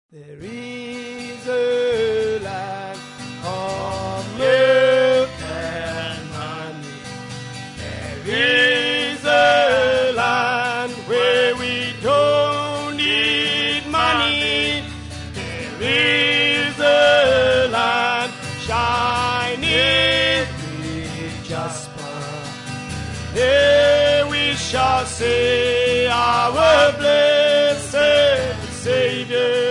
There is a land of milk and honey. There is a land where we don't need money. There is a land shining with jasper. There we shall see our blessed Savior.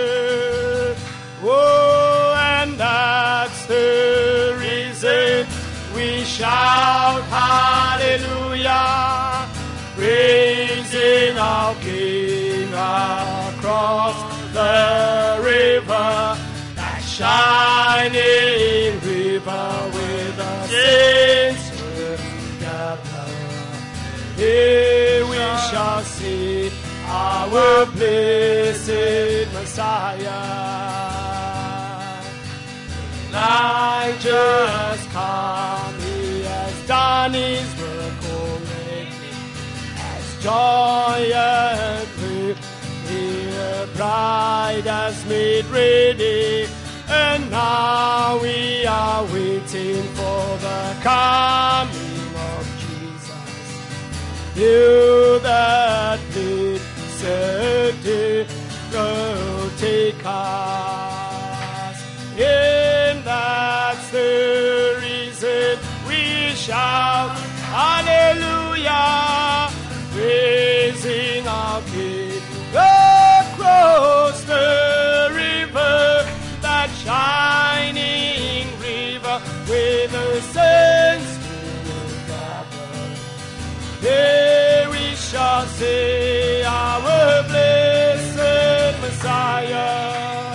Oh, and that's the reason we shout hallelujah, praising our King across the river, that shining river with the saints together. Here we shall see our blessed Messiah. Elijah's come, he has done his work already. As joy and grief, the bride has made ready. And now we are waiting for the coming of Jesus. Till that blessed day will take us. And that's the reason we shout hallelujah, praising our King across the river, that shining river with the saints together. There we shall see our blessed Messiah.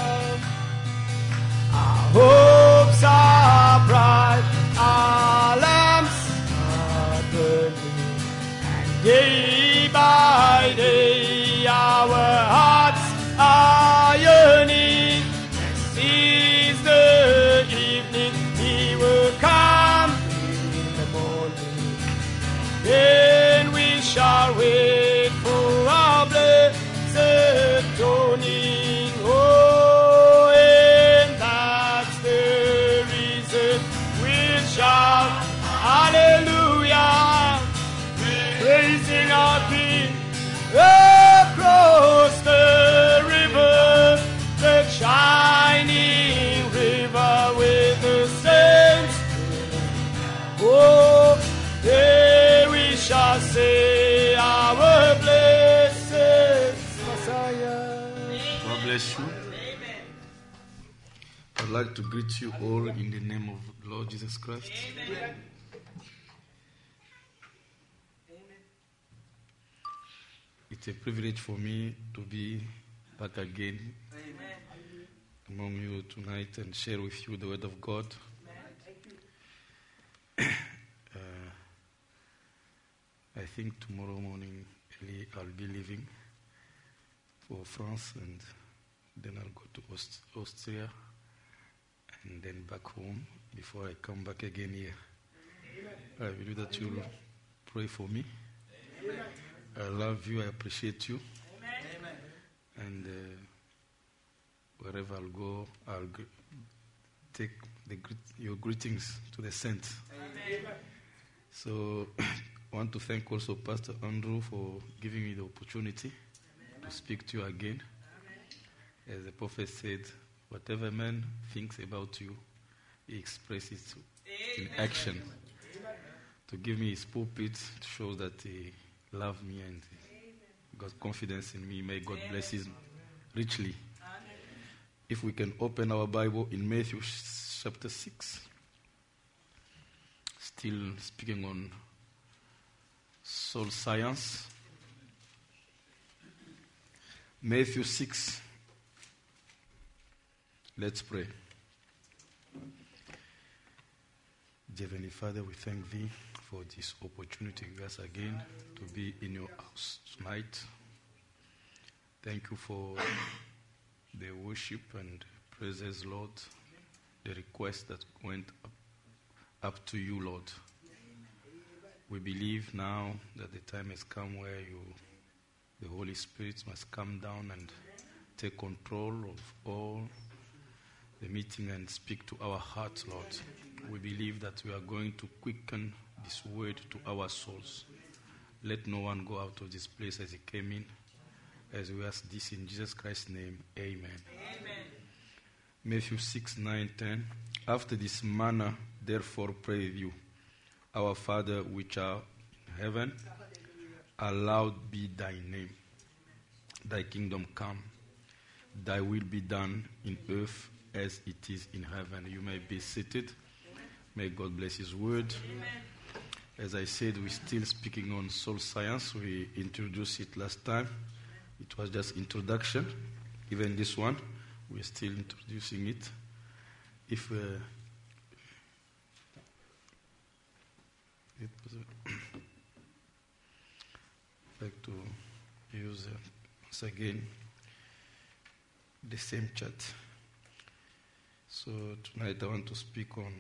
Hopes are bright, our lamps are burning, and day by day our hearts are yearning. This is the evening, he will come in the morning. Then we shall wait for our blessed dawning. Oh, shout hallelujah, praising our King across the river, the shining river with the saints. Oh, there we shall see our blessed Messiah. God bless you. I'd like to greet you all in the name of Lord Jesus Christ. Amen. It's a privilege for me to be back again among you tonight and share with you the Word of God. I think tomorrow morning early I'll be leaving for France, and then I'll go to Austria, and then back home before I come back again here. I believe that you'll pray for me. Amen. I love you, I appreciate you. Amen. And wherever I'll go, I'll take your greetings to the saints. Amen. So I want to thank also Pastor Andrew for giving me the opportunity to speak to you again. As the prophet said, whatever man thinks about you, he expresses it in action. To give me his pulpit shows that he loves me and got confidence in me. May God bless him richly. If we can open our Bible in Matthew chapter 6, still speaking on soul science. Matthew 6. Let's pray. Dear Heavenly Father, we thank Thee for this opportunity to us again to be in Your house tonight. Thank You for the worship and praises, Lord, the request that went up to You, Lord. We believe now that the time has come where the Holy Spirit must come down and take control of all the meeting and speak to our hearts, Lord. We believe that we are going to quicken this word to our souls. Let no one go out of this place as he came in. As we ask this in Jesus Christ's name, amen. Amen. Matthew 6, 9, 10. After this manner, therefore, pray you, our Father which art in heaven, hallowed be thy name. Thy kingdom come. Thy will be done in earth as it is in heaven. You may be seated. May God bless his word. Amen. As I said, we're still speaking on soul science. We introduced it last time. It was just introduction. Even this one, we're still introducing it. If like to use once again the same chat. So tonight I want to speak on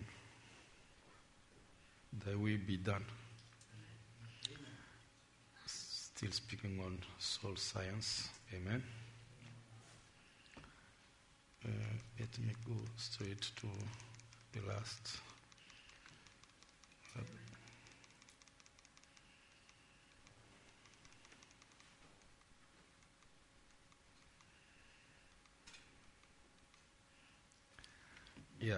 thy will be done. Still speaking on soul science. Amen. Let me go straight to the last. Yeah.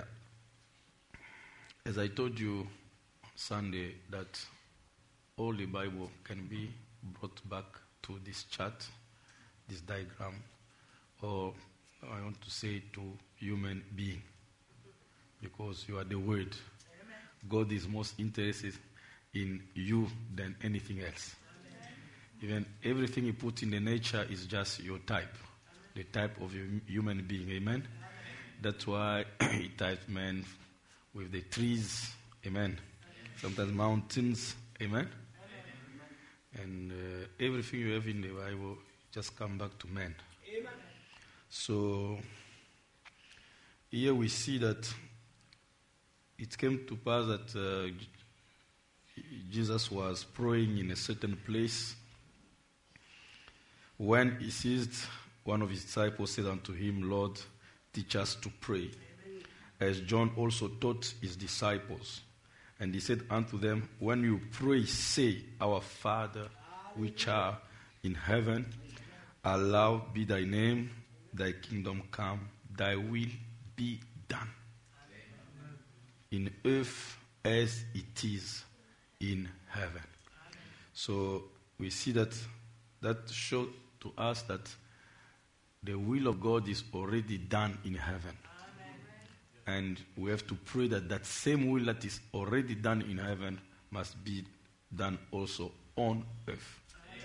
As I told you Sunday, that all the Bible can be brought back to this chart, this diagram, or I want to say to human being, because you are the Word. Amen. God is most interested in you than anything else. Amen. Even everything He put in the nature is just your type, the type of a human being. Amen. That's why He typed man with the trees. Amen. Sometimes mountains. Amen. And everything you have in the Bible just come back to man. Amen. So here we see that it came to pass that Jesus was praying in a certain place. When he ceased, one of his disciples said unto him, Lord, teach us to pray, as John also taught his disciples. And he said unto them, when you pray, say, Our Father, which art in heaven, hallowed be thy name, thy kingdom come, thy will be done. In earth as it is in heaven. So we see that shows to us that the will of God is already done in heaven. And we have to pray that that same will that is already done in heaven must be done also on earth.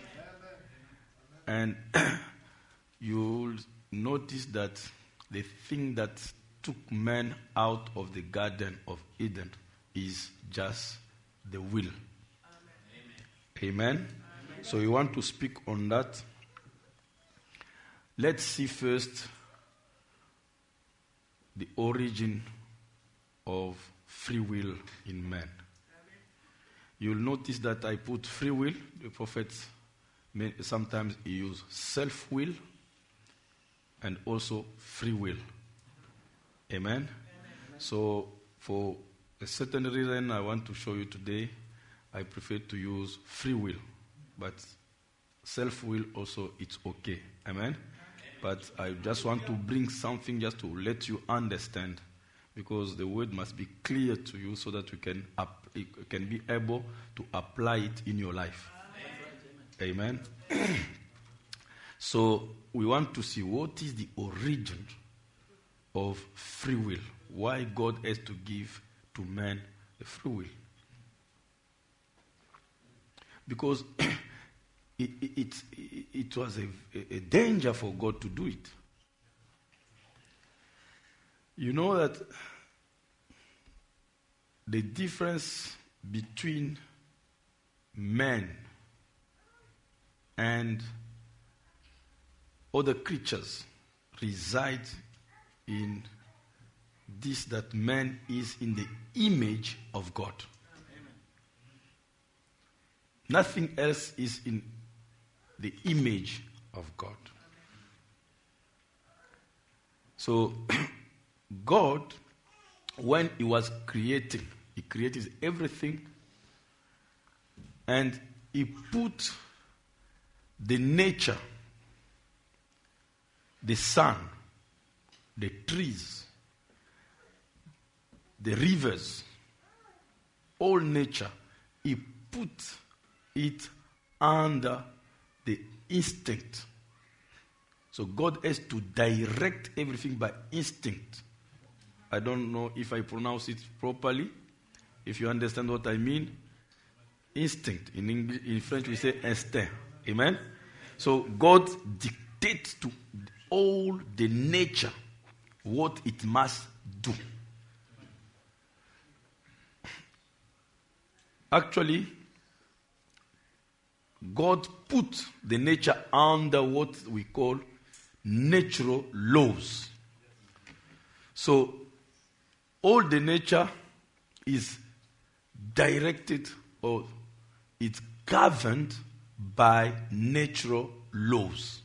And you'll notice that the thing that took man out of the Garden of Eden is just the will. Amen. So we want to speak on that. Let's see first the origin of free will in man. You'll notice that I put free will. The prophets sometimes use self-will and also free will. Amen? So for a certain reason I want to show you today, I prefer to use free will. But self-will also, it's okay. Amen? But I just want to bring something just to let you understand, because the word must be clear to you so that you can be able to apply it in your life. Amen? So we want to see what is the origin of free will. Why God has to give to man a free will. Because it was a danger for God to do it. You know that the difference between man and other creatures resides in this, that man is in the image of God. Amen. Nothing else is in the image of God. So, God, when He was creating, He created everything, and He put the nature, the sun, the trees, the rivers, all nature, He put it under the instinct. So God has to direct everything by instinct. I don't know if I pronounce it properly. If you understand what I mean, instinct. In English, in French, we say instinct. Amen? So God dictates to all the nature what it must do. Actually, God put the nature under what we call natural laws. So, all the nature is directed or it's governed by natural laws.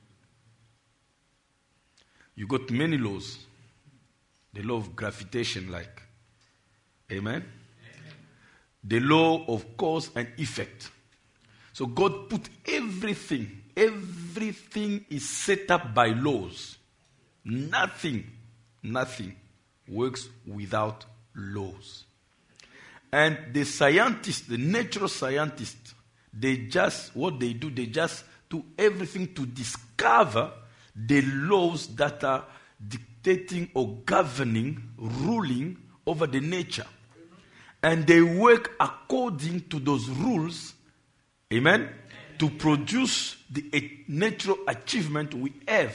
You got many laws. The law of gravitation, like. Amen? The law of cause and effect. So God put everything is set up by laws. Nothing works without laws. And the scientists, the natural scientists, they just do everything to discover the laws that are dictating or governing, ruling over the nature. And they work according to those rules, amen, to produce the natural achievement we have.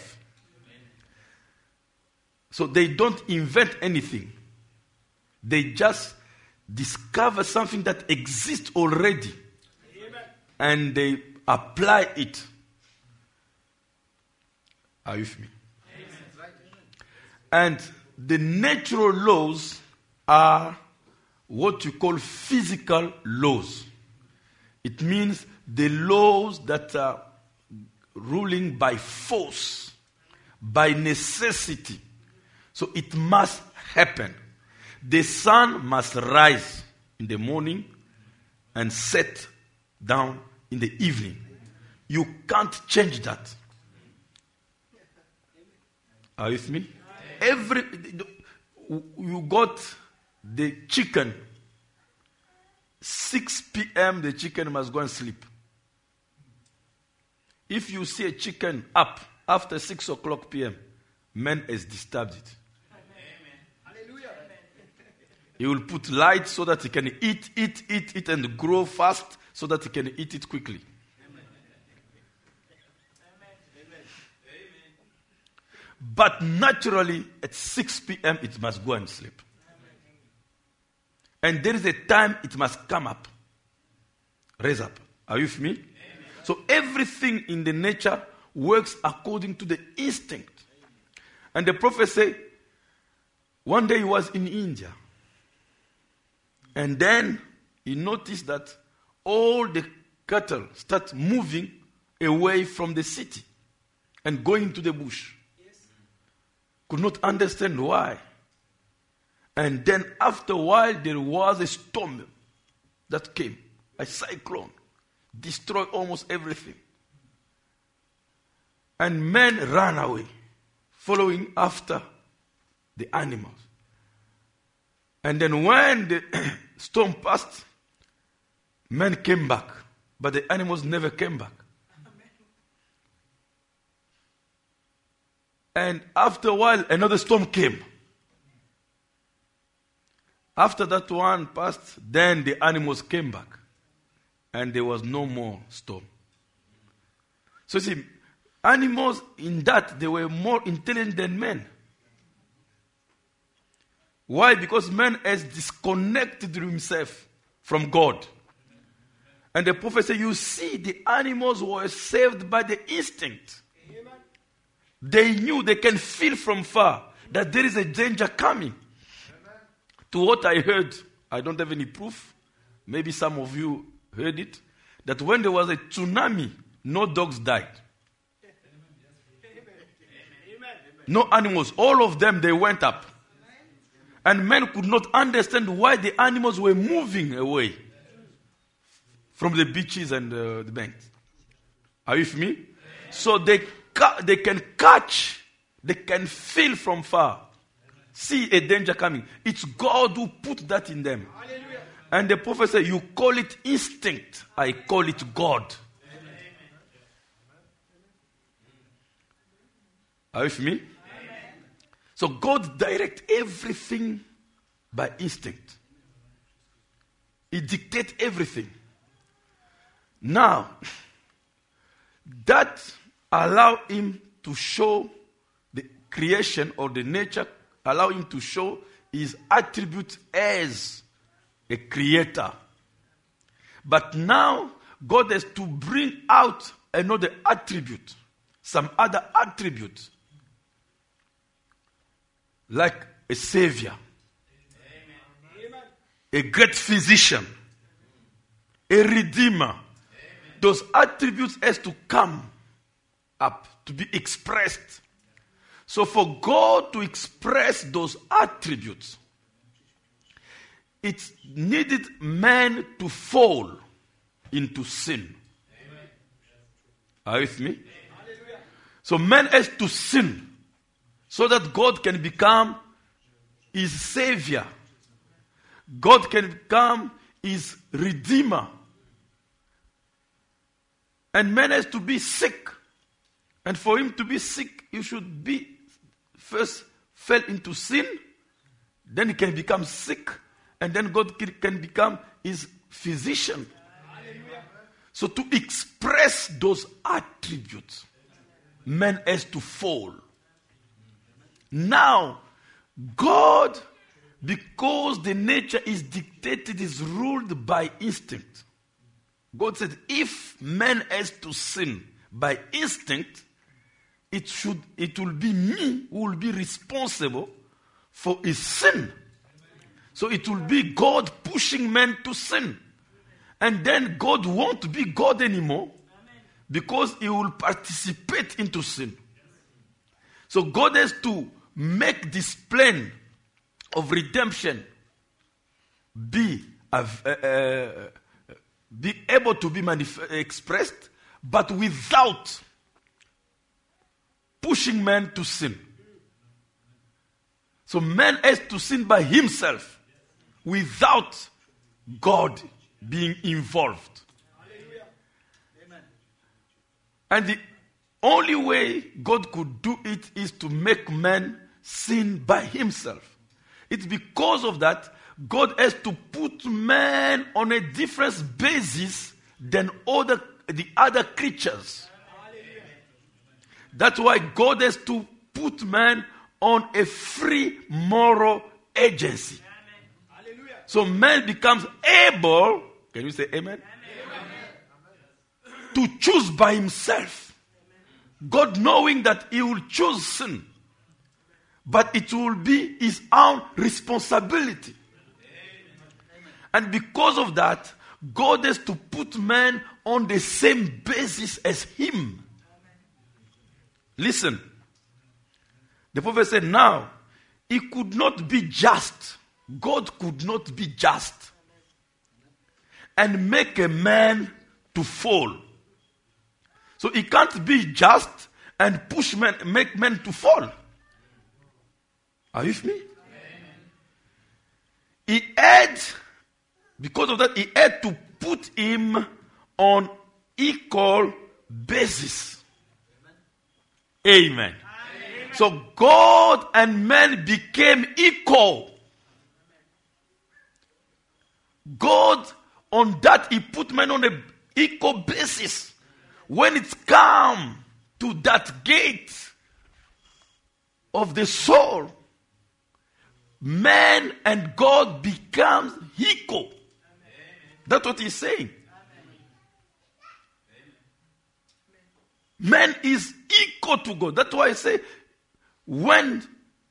So they don't invent anything. They just discover something that exists already. And they apply it. Are you with me? And the natural laws are what you call physical laws. It means the laws that are ruling by force, by necessity. So it must happen. The sun must rise in the morning and set down in the evening. You can't change that. Are you with me? You got the chicken. 6 p.m. the chicken must go and sleep. If you see a chicken up after 6 o'clock p.m., man has disturbed it. Hallelujah. He will put light so that he can eat and grow fast so that he can eat it quickly. But naturally, at 6 p.m., it must go and sleep. And there is a time it must come up. Raise up. Are you with me? Amen. So everything in the nature works according to the instinct. And the prophet said, one day he was in India. And then he noticed that all the cattle start moving away from the city and going to the bush. Could not understand why. And then after a while, there was a storm that came, a cyclone, destroyed almost everything. And men ran away, following after the animals. And then when the storm passed, men came back, but the animals never came back. And after a while, another storm came. After that one passed, then the animals came back. And there was no more storm. So see, animals in that, they were more intelligent than men. Why? Because man has disconnected himself from God. And the prophet said, you see, the animals were saved by the instinct. They knew, they can feel from far that there is a danger coming. To what I heard, I don't have any proof. Maybe some of you heard it. That when there was a tsunami, no dogs died. No animals. All of them, they went up. And men could not understand why the animals were moving away from the beaches and the banks. Are you with me? So they can catch, they can feel from far, see a danger coming. It's God who put that in them. Hallelujah. And the prophet said, you call it instinct, I call it God. Amen. Are you with me? Amen. So God directs everything by instinct. He dictates everything. Now, that allow him to show the creation or the nature, allow him to show his attribute as a creator. But now, God has to bring out another attribute, some other attribute, like a savior, Amen. A great physician, a redeemer. Those attributes has to come up, to be expressed. So for God to express those attributes, it needed man to fall into sin. Amen. Are you with me? Hallelujah. So man has to sin so that God can become his savior. God can become his redeemer. And man has to be sick. And for him to be sick, he should be first fell into sin. Then he can become sick. And then God can become his physician. Hallelujah. So to express those attributes, man has to fall. Now, God, because the nature is dictated, is ruled by instinct. God said, if man has to sin by instinct, it will be me who will be responsible for his sin. So it will be God pushing man to sin. And then God won't be God anymore because he will participate into sin. So God has to make this plan of redemption be able to be expressed, but without pushing man to sin. So man has to sin by himself without God being involved. Amen. And the only way God could do it is to make man sin by himself. It's because of that God has to put man on a different basis than the other creatures. That's why God has to put man on a free moral agency. So man becomes able, can you say amen? To choose by himself. God knowing that he will choose sin, but it will be his own responsibility. And because of that, God has to put man on the same basis as him. Listen. The prophet said, now, he could not be just. God could not be just and make a man to fall. So he can't be just and make men to fall. Are you with me? He had, because of that, he had to put him on equal basis. Amen. Amen. So God and man became equal. God, on that, he put man on an equal basis. When it's come to that gate of the soul, man and God becomes equal. Amen. That's what he's saying. Amen. Man is equal to God. That's why I say, when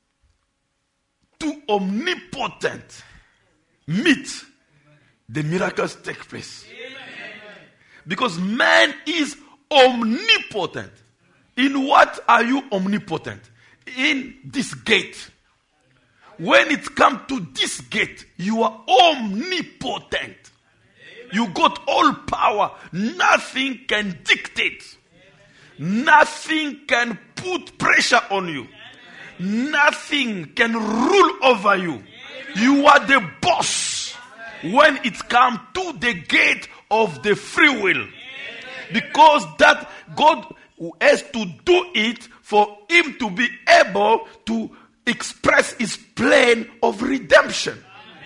two omnipotent meet, the miracles take place. Amen. Because man is omnipotent. In what are you omnipotent? in this gate. When it comes to this gate, you are omnipotent. You got all power. Nothing can dictate. Nothing can put pressure on you. Nothing can rule over you. You are the boss when it comes to the gate of the free will. Because that God has to do it for him to be able to express his plan of redemption.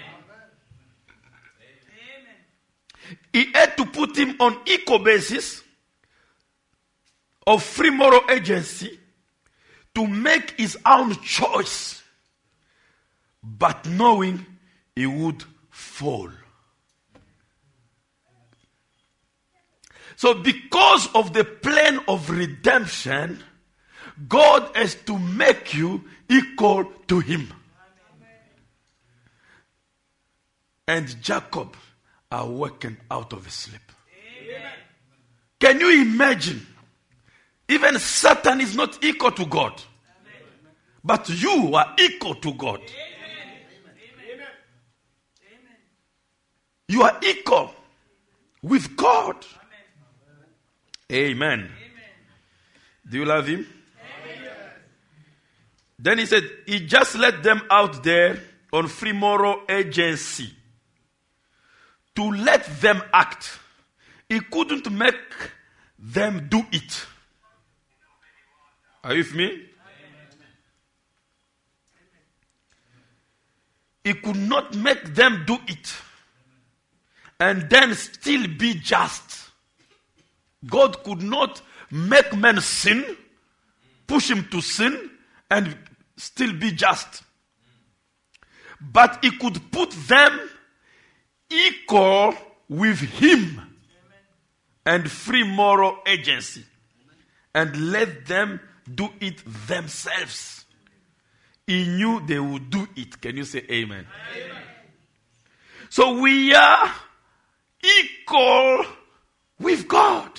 He had to put him on equal basis of free moral agency to make his own choice, but knowing he would fall. So because of the plan of redemption, God has to make you equal to him. And Jacob awakened out of his sleep. Amen. Can you imagine? Even Satan is not equal to God. Amen. But you are equal to God. Amen. You are equal with God. Amen. Amen. Do you love him? Amen. Then he said, he just let them out there on free moral agency to let them act. He couldn't make them do it. Are you with me? Amen. He could not make them do it and then still be just. God could not make men sin, push him to sin, and still be just. But he could put them equal with him and free moral agency and let them do it themselves. He knew they would do it. Can you say amen? Amen. So we are equal with God.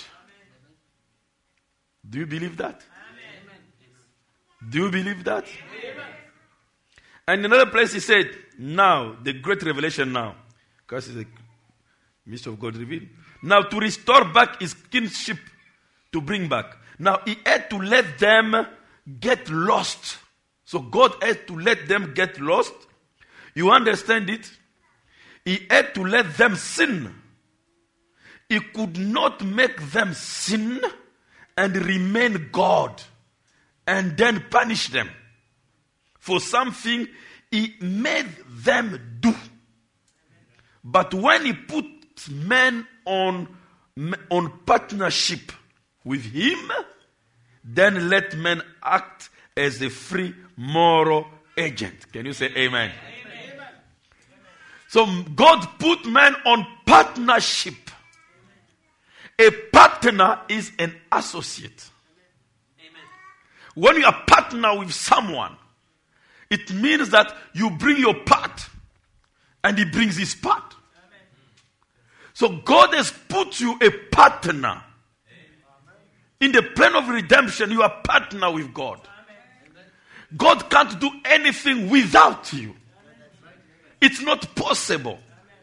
Do you believe that? Amen. Do you believe that? Amen. And in another place he said, now, the great revelation now, because it's a mystery of God revealed. Now to restore back his kinship, to bring back. Now he had to let them get lost. So God had to let them get lost. You understand it? He had to let them sin. He could not make them sin and remain God and then punish them for something he made them do. But when he put men on partnership with him, then let men act as a free moral agent. Can you say amen? Amen. So God put men on partnership. A partner is an associate. Amen. When you are partner with someone, it means that you bring your part and he brings his part. Amen. So God has put you a partner. Amen. In the plan of redemption, you are partner with God. Amen. God can't do anything without you. Amen. It's not possible.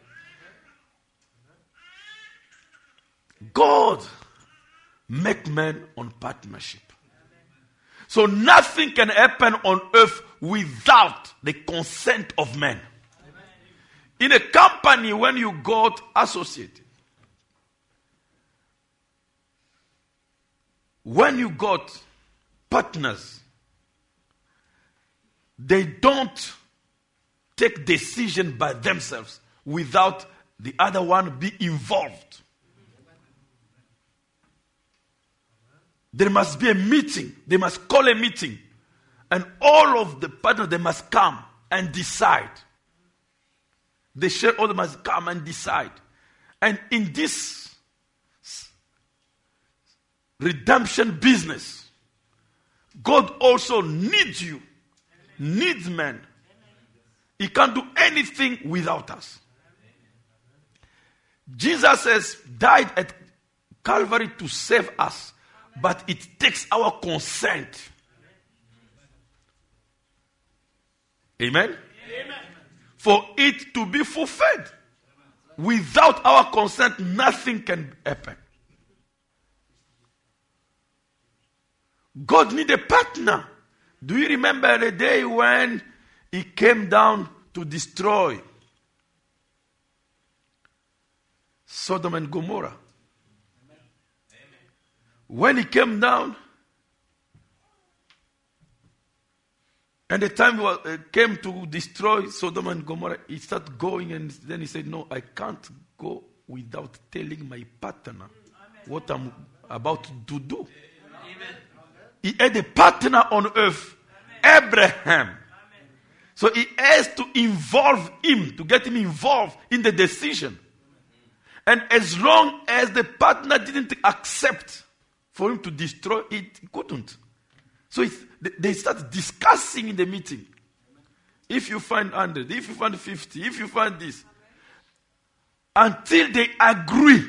God make men on partnership. So nothing can happen on earth without the consent of men. In a company, when you got associated, when you got partners, they don't take decision by themselves without the other one be involved. There must be a meeting. They must call a meeting. And all of the partners, they must come and decide. The shareholders must come and decide. And in this redemption business, God also needs you. Needs men. He can't do anything without us. Jesus has died at Calvary to save us. But it takes our consent Amen? For it to be fulfilled. Without our consent, nothing can happen. God needs a partner. Do you remember the day when he came down to destroy Sodom and Gomorrah? When he came down, and the time came to destroy Sodom and Gomorrah, he started going, and then he said, no, I can't go without telling my partner what I'm about to do. Amen. He had a partner on earth, Abraham. So he has to involve him, to get him involved in the decision. And as long as the partner didn't accept for him to destroy it, he couldn't. So they start discussing in the meeting. If you find 100, if you find 50, if you find this. Until they agree,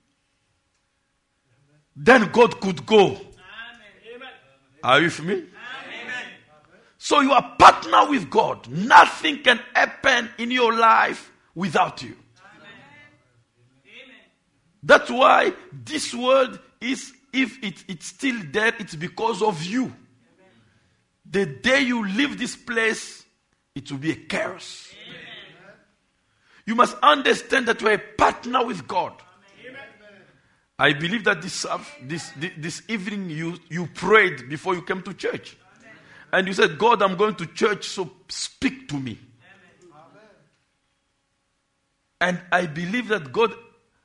then God could go. Amen. Are you with me? Amen. So you are partner with God. Nothing can happen in your life without you. Amen. That's why this world is, if it's still there, it's because of you. The day you leave this place, it will be a chaos. Amen. You must understand that you are a partner with God. Amen. I believe that this evening you prayed before you came to church. Amen. And you said, God, I'm going to church, so speak to me. Amen. And I believe that God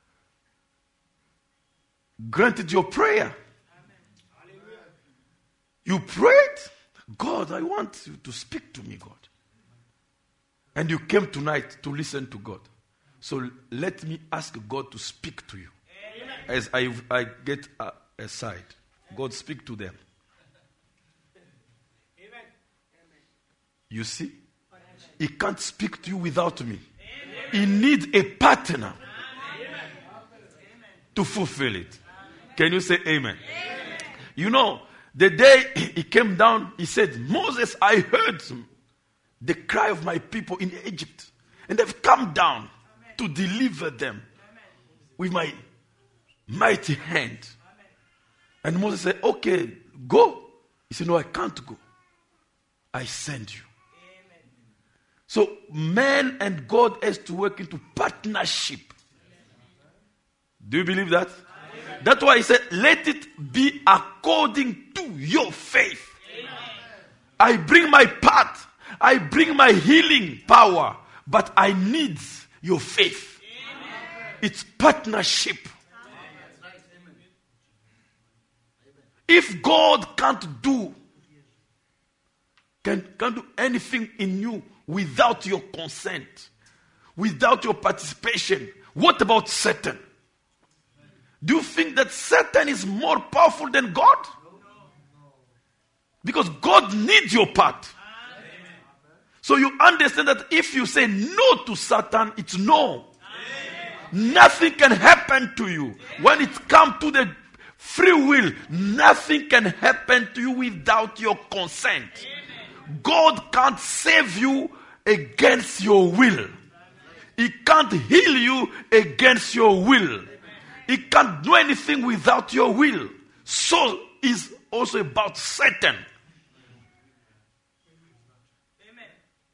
granted your prayer. Amen. You prayed. God, I want you to speak to me, God. And you came tonight to listen to God. So let me ask God to speak to you. Amen. As I get aside. God, speak to them. Amen. You see? He can't speak to you without me. Amen. He needs a partner to fulfill it. Can you say amen? Amen. You know, the day he came down, he said, Moses, I heard the cry of my people in Egypt. And they've come down to deliver them with my mighty hand. And Moses said, okay, go. He said, no, I can't go. I send you. So man and God has to work into partnership. Do you believe that? That's why he said, let it be according to your faith. Amen. I bring my part. I bring my healing power. But I need your faith. Amen. It's partnership. Amen. If God can't do anything in you without your consent, without your participation, what about Satan? Do you think that Satan is more powerful than God? Because God needs your part. Amen. So you understand that if you say no to Satan, it's no. Amen. Nothing can happen to you. When it comes to the free will, nothing can happen to you without your consent. Amen. God can't save you against your will. He can't heal you against your will. He can't do anything without your will. So is also about Satan. Amen.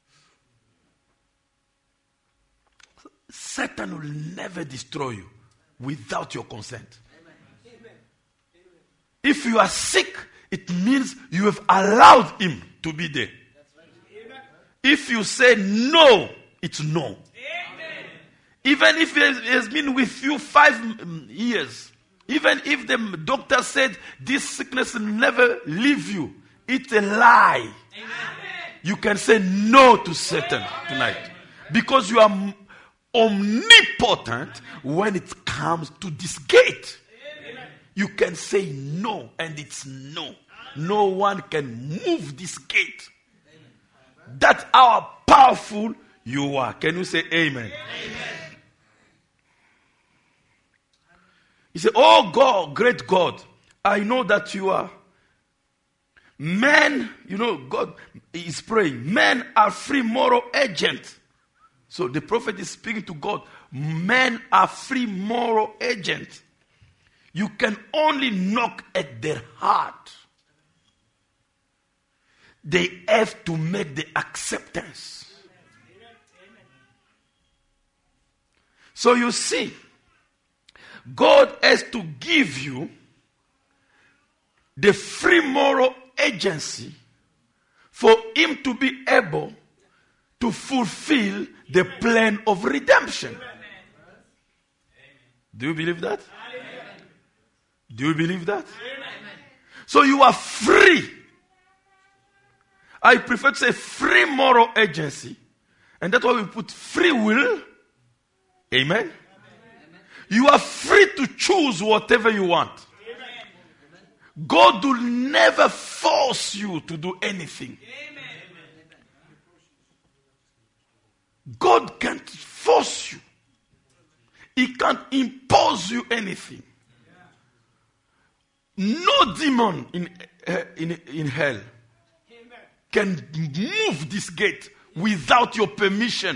Satan will never destroy you without your consent. Amen. If you are sick, it means you have allowed him to be there. Right. If you say no, it's no. Even if he has been with you 5 years, even if the doctor said this sickness will never leave you, it's a lie. Amen. You can say no to Satan tonight. Because you are omnipotent when it comes to this gate. Amen. You can say no, and it's no. No one can move this gate. That's how powerful you are. Can you say amen? Amen. He said, oh God, great God, I know that you are Men, God is praying. Men are free moral agents. So the prophet is speaking to God. Men are free moral agents. You can only knock at their heart. They have to make the acceptance. So you see, God has to give you the free moral agency for him to be able to fulfill the plan of redemption. Do you believe that? Do you believe that? So you are free. I prefer to say free moral agency. And that's why we put free will. Amen. You are free to choose whatever you want. God will never force you to do anything. God can't force you. He can't impose you anything. No demon in hell can move this gate without your permission.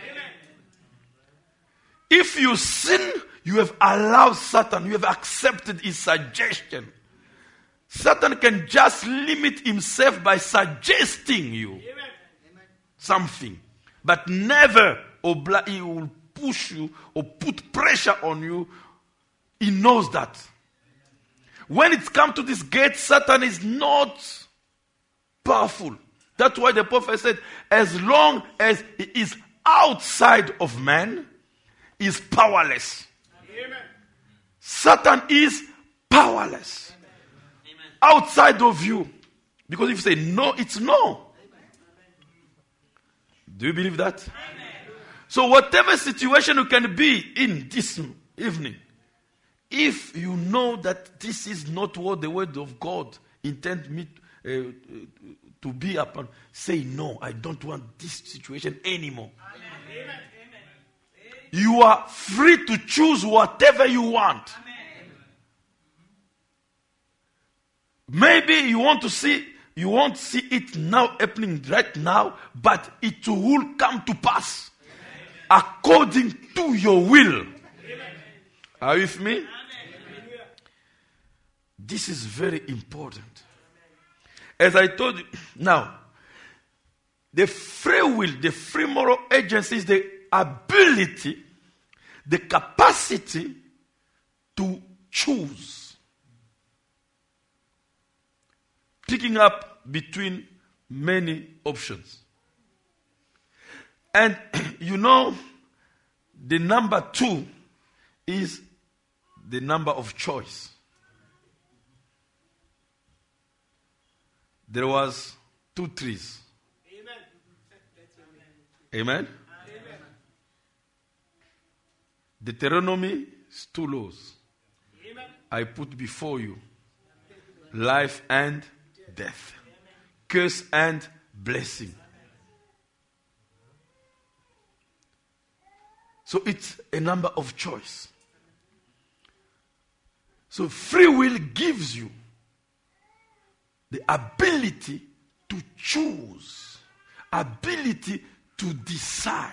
If you sin, you have allowed Satan, you have accepted his suggestion. Satan can just limit himself by suggesting you something, but never he will push you or put pressure on you. He knows that. When it comes to this gate, Satan is not powerful. That's why the prophet said, as long as he is outside of man, he is powerless. Amen. Satan is powerless. Amen. Outside of you. Because if you say no, it's no. Do you believe that? Amen. So whatever situation you can be in this evening, if you know that this is not what the word of God intends me to be upon, say no, I don't want this situation anymore. Amen. You are free to choose whatever you want. Amen. Maybe you won't see it now happening right now, but it will come to pass according to your will. Amen. Are you with me? Amen. This is very important. As I told you, now, the free will, the free moral agency is the ability, the capacity to choose. Picking up between many options. And the number 2 is the number of choice. There was 2 trees. Amen? Amen? Deuteronomy is 2 laws. Amen. I put before you life and death, curse and blessing. So it's a number of choice. So free will gives you the ability to choose, ability to decide.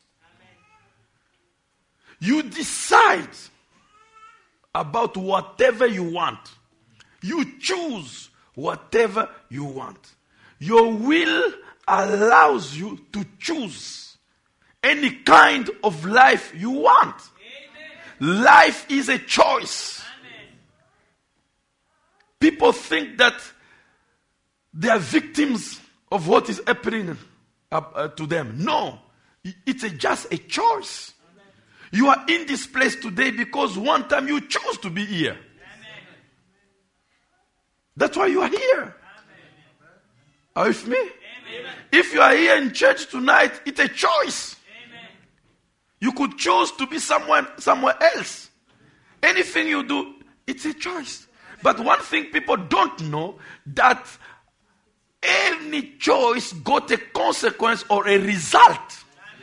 You decide about whatever you want. You choose whatever you want. Your will allows you to choose any kind of life you want. Amen. Life is a choice. Amen. People think that they are victims of what is happening to them. No, it's just a choice. Amen. You are in this place today because one time you chose to be here. Amen. That's why you are here. Amen. Are you with me? Amen. If you are here in church tonight, it's a choice. Amen. You could choose to be somewhere else. Anything you do, it's a choice. But one thing people don't know, that any choice got a consequence or a result.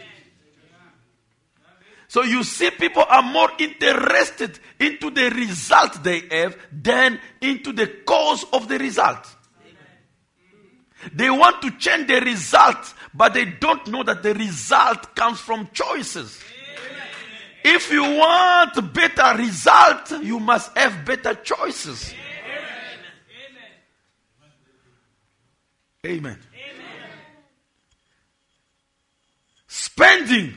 So you see, people are more interested into the result they have than into the cause of the result. They want to change the result, but they don't know that the result comes from choices. If you want better result, you must have better choices. Amen. Spending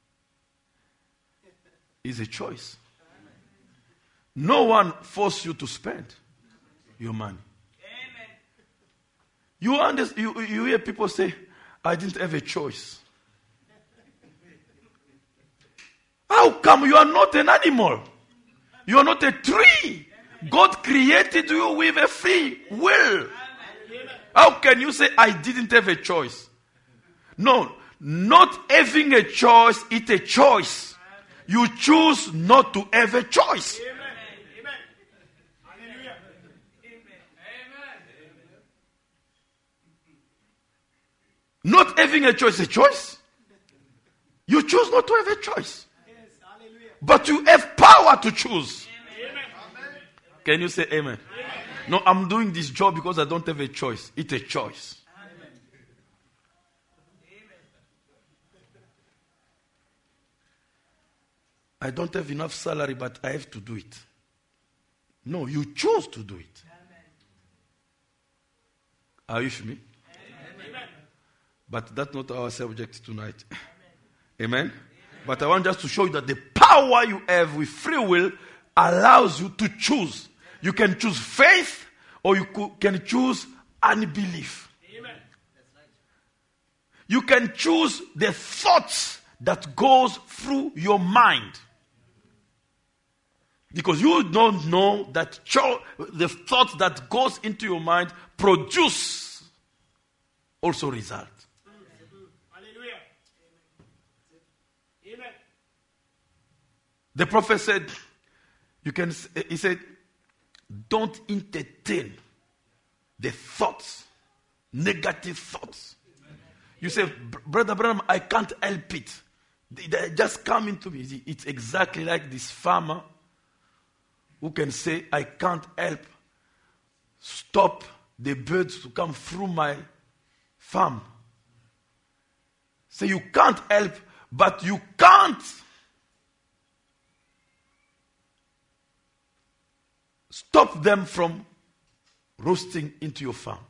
is a choice. No one forces you to spend your money. You hear people say, I didn't have a choice. How come you are not an animal? You are not a tree. God created you with a free will. How can you say, I didn't have a choice? No, not having a choice is a choice. You choose not to have a choice. Not having a choice is a choice. You choose not to have a choice. But you have power to choose. Can you say amen? No, I'm doing this job because I don't have a choice. It's a choice. I don't have enough salary, but I have to do it. No, you choose to do it. Are you with me? But that's not our subject tonight. Amen? But I want just to show you that the power you have with free will allows you to choose. You can choose faith or you can choose unbelief. Amen. You can choose the thoughts that goes through your mind. Because you don't know that the thoughts that goes into your mind produce also result. Hallelujah. Amen. The prophet said, he said, don't entertain the thoughts, negative thoughts. You say, Brother Branham, I can't help it. They just come into me. It's exactly like this farmer who can say, I can't help stop the birds to come through my farm. Say, you can't help, but you can't stop them from roasting into your farm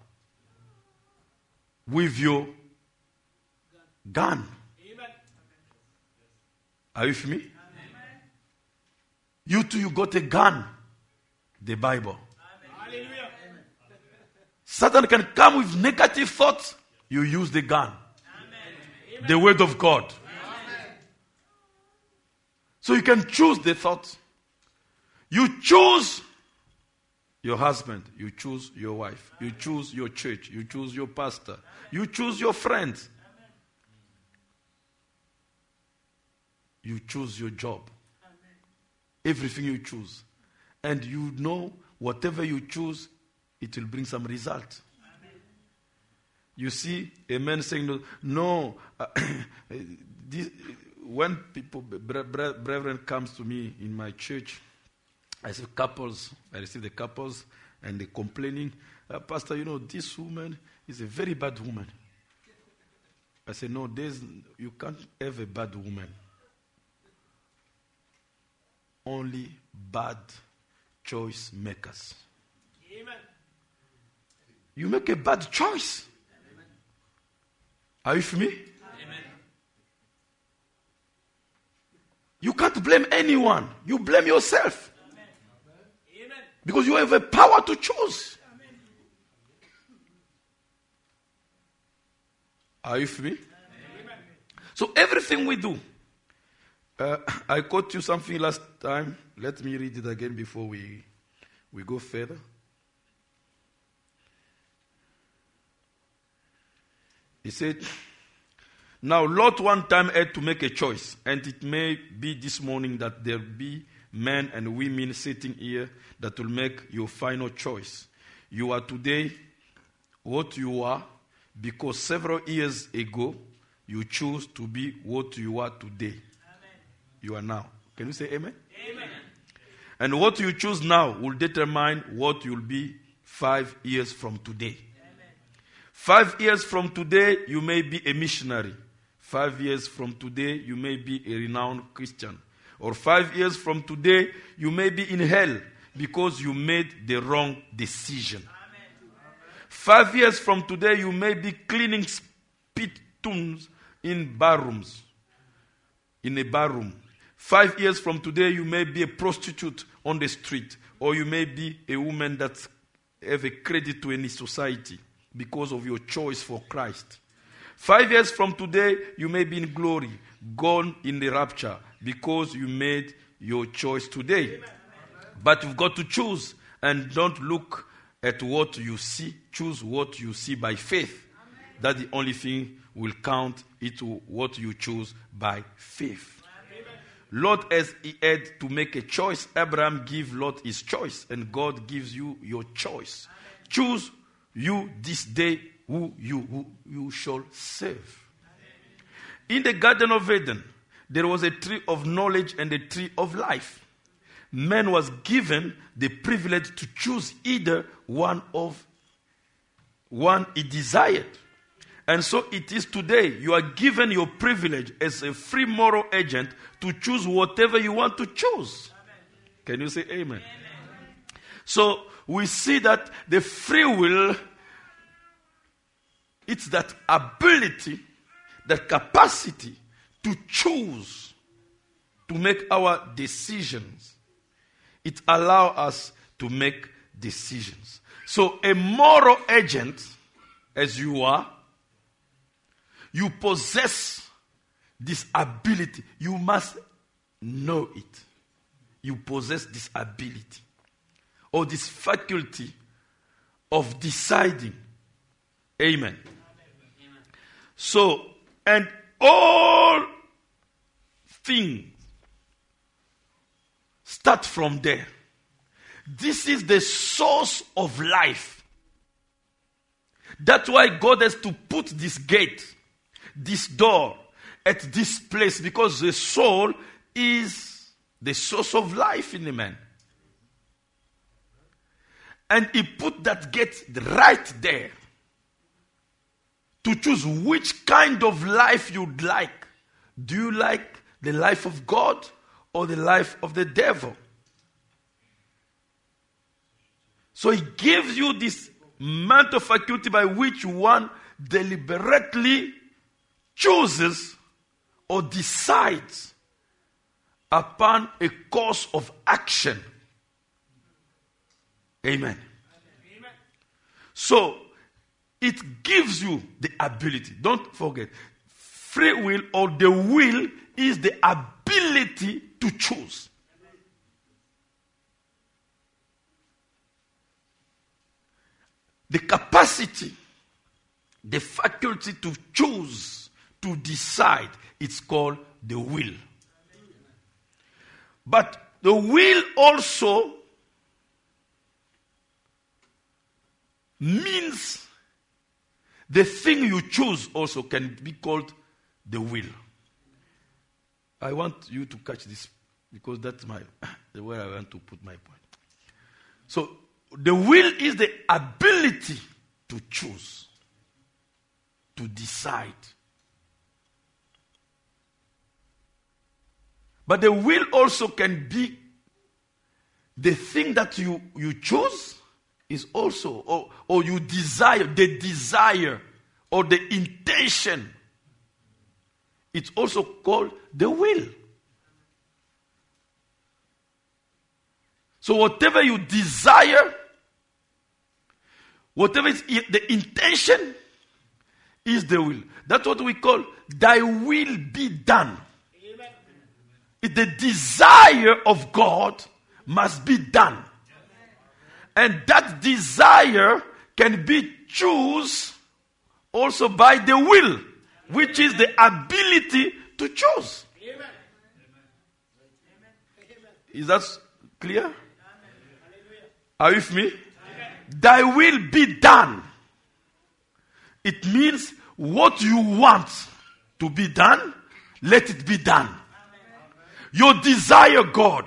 with your gun. Amen. Are you with me? Amen. You too, you got a gun, the Bible. Hallelujah. Satan can come with negative thoughts, you use the gun. Amen. The word of God. Amen. So you can choose the thoughts. You choose your husband, you choose your wife, you choose your church, you choose your pastor, you choose your friends, you choose your job. Everything you choose. And you know, whatever you choose, it will bring some result. You see a man saying, no, when people, brethren comes to me in my church, I see couples, I receive the couples, and they're complaining, Pastor, you know, this woman is a very bad woman. I say, no, you can't have a bad woman. Only bad choice makers. Amen. You make a bad choice. Amen. Are you with me? Amen. You can't blame anyone. You blame yourself. Amen. Because you have a power to choose. Amen. Are you with me? Amen. So everything we do. I quote you something last time. Let me read it again before we go further. He said, now Lot one time had to make a choice, and it may be this morning that there be men and women sitting here that will make your final choice. You are today what you are because several years ago you chose to be what you are today. You are now. Can you say amen? Amen. And what you choose now will determine what you'll be 5 years from today. Amen. 5 years from today, you may be a missionary. 5 years from today, you may be a renowned Christian. Or 5 years from today, you may be in hell because you made the wrong decision. 5 years from today, you may be cleaning spittoons in barrooms. In a barroom. 5 years from today, you may be a prostitute on the street. Or you may be a woman that have a credit to any society because of your choice for Christ. 5 years from today, you may be in glory, gone in the rapture, because you made your choice today. Amen. But you've got to choose, and don't look at what you see. Choose what you see by faith. Amen. That's the only thing will count into what you choose by faith. Amen. Lot, as he had to make a choice, Abraham gave Lot his choice, and God gives you your choice. Amen. Choose you this day who you shall serve. Amen. In the Garden of Eden, there was a tree of knowledge and a tree of life. Man was given the privilege to choose either one he desired. And so it is today. You are given your privilege as a free moral agent to choose whatever you want to choose. Amen. Can you say amen? Amen? So we see that the free will, it's that ability, that capacity to choose, to make our decisions. It allows us to make decisions. So a moral agent, as you are, you possess this ability. You must know it. You possess this ability or this faculty of deciding. Amen. Amen. So, and all things start from there. This is the source of life. That's why God has to put this gate, this door, at this place, because the soul is the source of life in a man. And He put that gate right there to choose which kind of life you'd like. Do you like the life of God or the life of the devil? So He gives you this mental faculty by which one deliberately chooses or decides upon a course of action. Amen. Amen. So it gives you the ability. Don't forget, free will or the will is the ability to choose. The capacity, the faculty to choose, to decide, it's called the will. But the will also means the thing you choose also can be called the will. I want you to catch this because that's the way I want to put my point. So the will is the ability to choose, to decide. But the will also can be the thing that you choose is also, or you desire, the desire or the intention. It's also called the will. So whatever you desire, whatever is the intention, is the will. That's what we call thy will be done. Amen. The desire of God must be done. And that desire can be chosen also by the will, which is the ability to choose. Amen. Is that clear? Are you with me? Amen. Thy will be done. It means what you want to be done, let it be done. Amen. Your desire, God.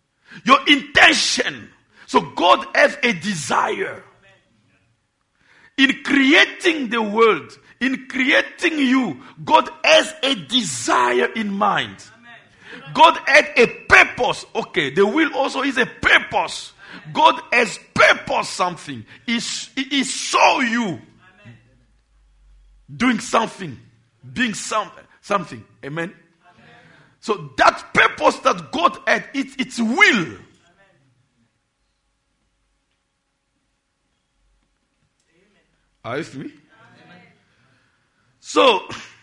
Your intention. So God has a desire. Amen. in creating the world, in creating you, God has a desire in mind. God had a purpose. Okay, the will also is a purpose. God has purpose something. He saw you doing something, being something. Amen? So that purpose that God had, it's will. Are you with me? So,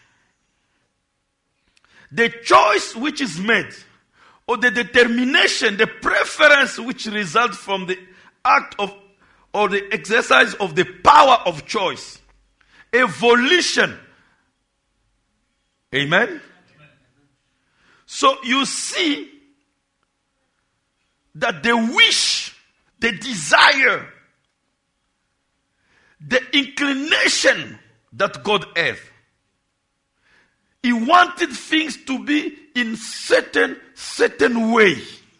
the choice which is made, or the determination, the preference which results from the act of, or the exercise of the power of choice, a volition. Amen? So you see that the wish, the desire, the inclination that God has, He wanted things to be in certain way.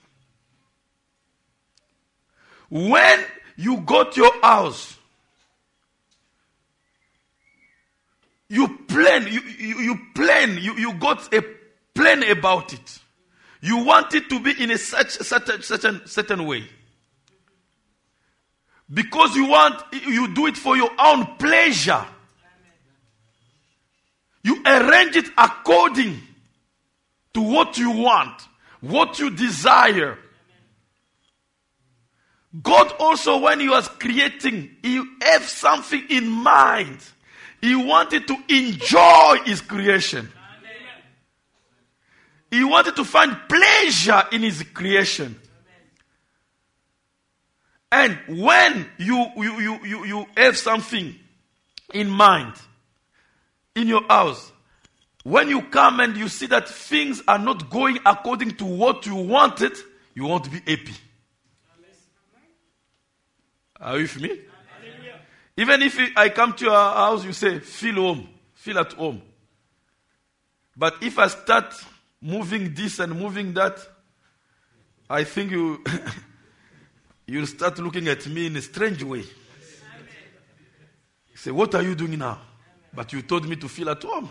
When you got your house, you plan, you got a plan about it. You want it to be in a certain way. Because you do it for your own pleasure. You arrange it according to what you want, what you desire. God also, when He was creating, He had something in mind. He wanted to enjoy His creation. He wanted to find pleasure in His creation. And when you have something in mind in your house, when you come and you see that things are not going according to what you wanted, you won't be happy. Are you with me? Even if I come to your house, you say, feel home, feel at home. But if I start moving this and moving that, I think you'll start looking at me in a strange way. You say, what are you doing now? But you told me to feel at home.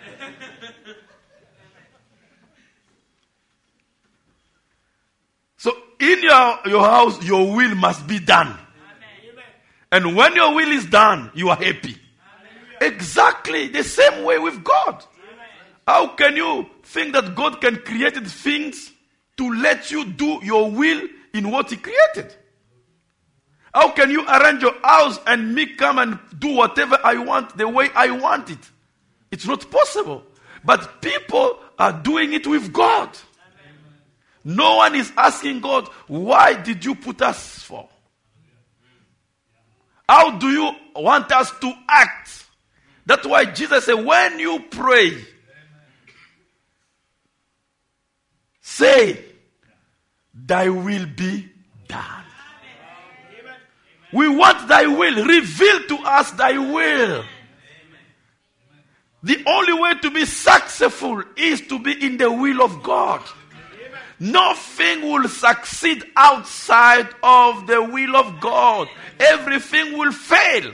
So in your house, your will must be done. And when your will is done, you are happy. Exactly the same way with God. How can you think that God can create things to let you do your will in what He created? How can you arrange your house and me come and do whatever I want the way I want it? It's not possible. But people are doing it with God. No one is asking God, why did you put us for? How do you want us to act? That's why Jesus said, when you pray, say, thy will be done. We want thy will. Reveal to us thy will. The only way to be successful is to be in the will of God. Nothing will succeed outside of the will of God. Everything will fail.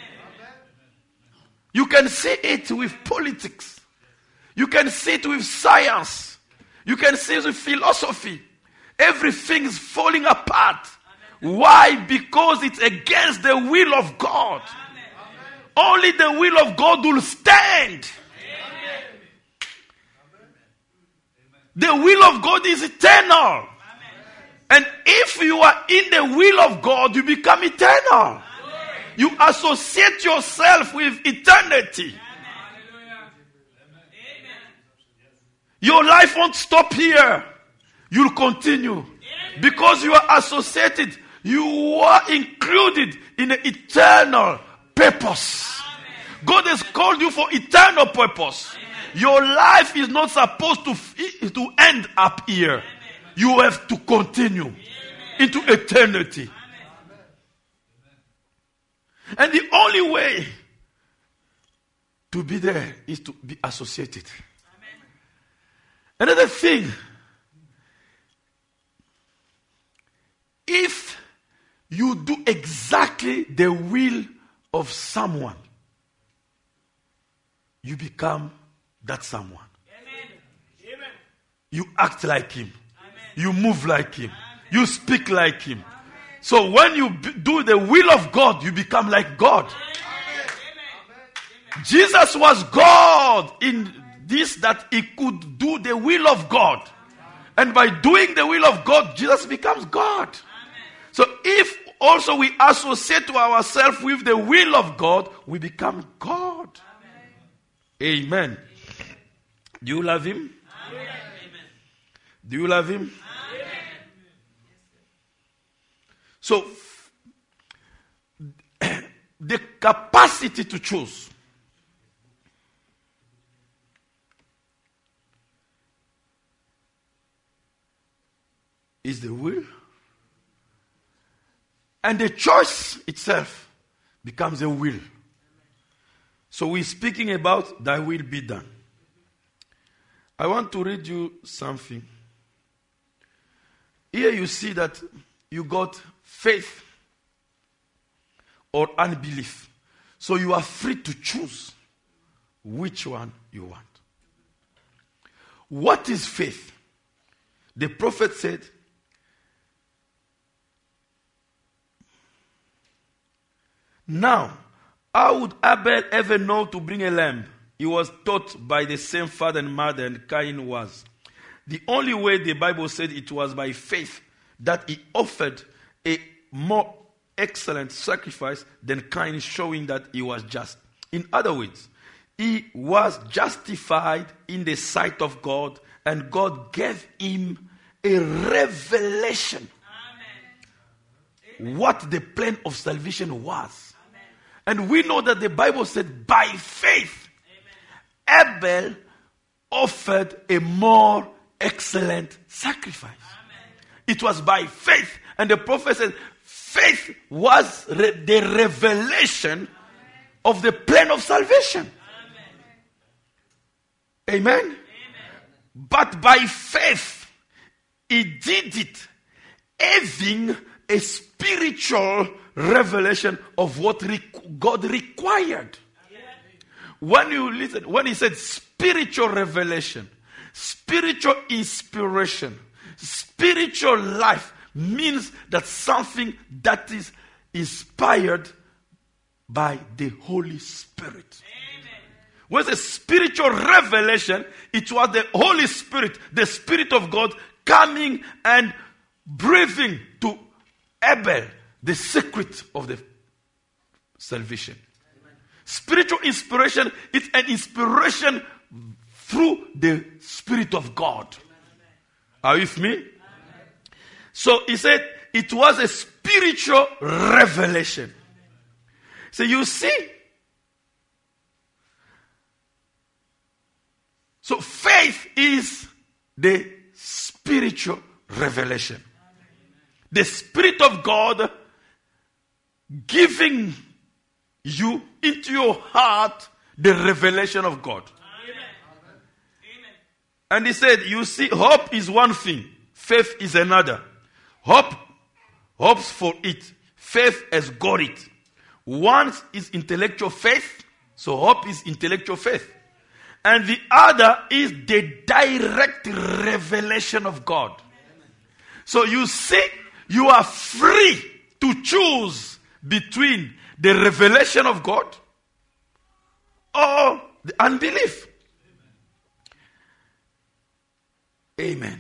You can see it with politics. You can see it with science. You can see it with philosophy. Everything is falling apart. Why? Because it's against the will of God. Only the will of God will stand. The will of God is eternal. And if you are in the will of God, you become eternal. You associate yourself with eternity. Your life won't stop here. You'll continue. Because you are associated, you are included in an eternal purpose. God has called you for eternal purpose. Your life is not supposed to end up here. You have to continue into eternity. And the only way to be there is to be associated. Another thing, if you do exactly the will of someone, you become that someone. Amen. You act like him. You move like him. You speak like him. So when you do the will of God, you become like God. Jesus was God in this, that he could do the will of God. And by doing the will of God, Jesus becomes God. So if also we associate to ourselves with the will of God, we become God. Amen. Do you love him? Amen. Do you love him? Amen. So, the capacity to choose is the will, and the choice itself becomes a will. So we're speaking about thy will be done. I want to read you something. Here you see that you got faith or unbelief. So you are free to choose which one you want. What is faith? The prophet said, now, how would Abel ever know to bring a lamb? He was taught by the same father and mother, and Cain was. The only way the Bible said it was by faith that he offered a more excellent sacrifice than Cain, showing that he was just. In other words, he was justified in the sight of God, and God gave him a revelation. Amen. What the plan of salvation was. Amen. And we know that the Bible said by faith, amen, Abel offered a more excellent sacrifice. Amen. It was by faith. And the prophet said faith was the revelation, amen, of the plan of salvation. Amen. Amen. Amen. But by faith, he did it having a spiritual revelation of what God required. When you listen, when he said spiritual revelation, spiritual inspiration, spiritual life means that something that is inspired by the Holy Spirit. Was a spiritual revelation. It was the Holy Spirit, the Spirit of God, coming and breathing to Abel the secret of the salvation. Amen. Spiritual inspiration is an inspiration through the Spirit of God. Amen. Are you with me? Amen. So he said it was a spiritual revelation. Amen. So you see, so faith is the spiritual revelation. The Spirit of God giving you into your heart the revelation of God. Amen. And he said, you see, hope is one thing, faith is another. Hope hopes for it. Faith has got it. One is intellectual faith, so hope is intellectual faith. And the other is the direct revelation of God. So you see, you are free to choose between the revelation of God or the unbelief. Amen.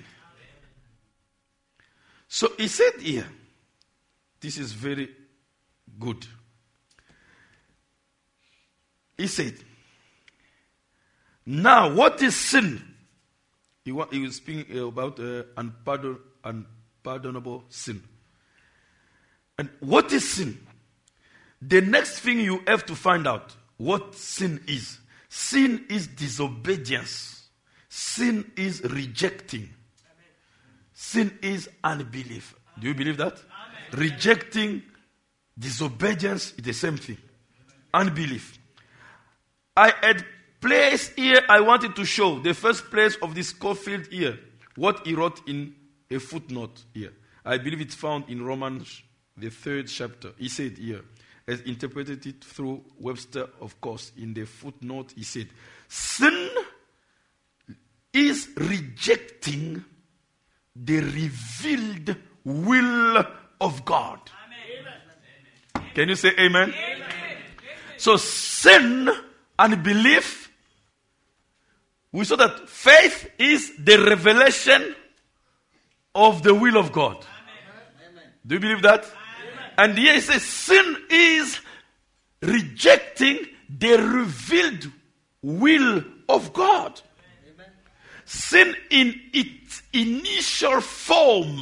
So he said here, this is very good. He said, now, what is sin? He was speaking about unpardonable sin. And what is sin? The next thing you have to find out what sin is. Sin is disobedience. Sin is rejecting. Amen. Sin is unbelief. Do you believe that? Amen. Rejecting, disobedience is the same thing. Amen. Unbelief. I had place here I wanted to show, the first place of this Scofield here, what he wrote in a footnote here. I believe it's found in Romans, the 3rd chapter. He said here, has interpreted it through Webster, of course. In the footnote, he said, sin is rejecting the revealed will of God. Amen. Can you say amen? Amen? So sin and belief, we saw that faith is the revelation of the will of God. Amen. Do you believe that? Amen. And here it says sin is rejecting the revealed will of God. Amen. Sin in its initial form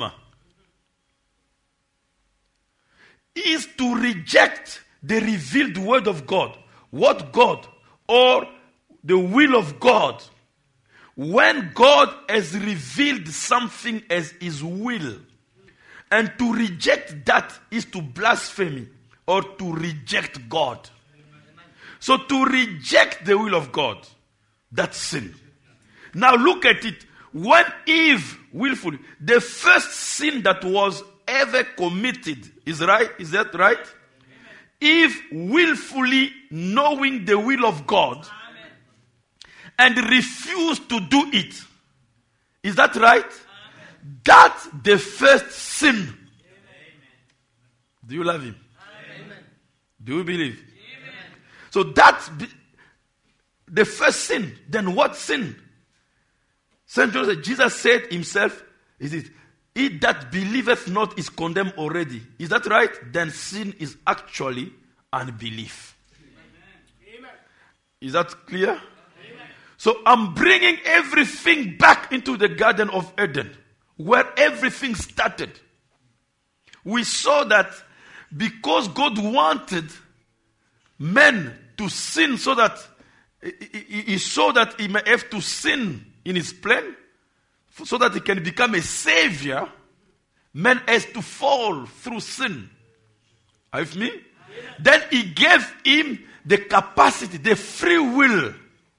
is to reject the revealed word of God. What God or the will of God. When God has revealed something as his will, and to reject that is to blaspheme or to reject God. So to reject the will of God, that's sin. Now look at it. When Eve willfully, the first sin that was ever committed is that right? Eve willfully knowing the will of God and refused to do it. Is that right? That's the first sin. Amen. Do you love him? Amen. Do you believe? Amen. So that's the first sin. Then what sin? St. John said, Jesus said himself, is it, he that believeth not is condemned already. Is that right? Then sin is actually unbelief. Amen. Is that clear? So I'm bringing everything back into the Garden of Eden, where everything started. We saw that because God wanted men to sin so that he saw that he may have to sin in his plan, so that he can become a savior, man has to fall through sin. Are you with me? Then he gave him the capacity, the free will,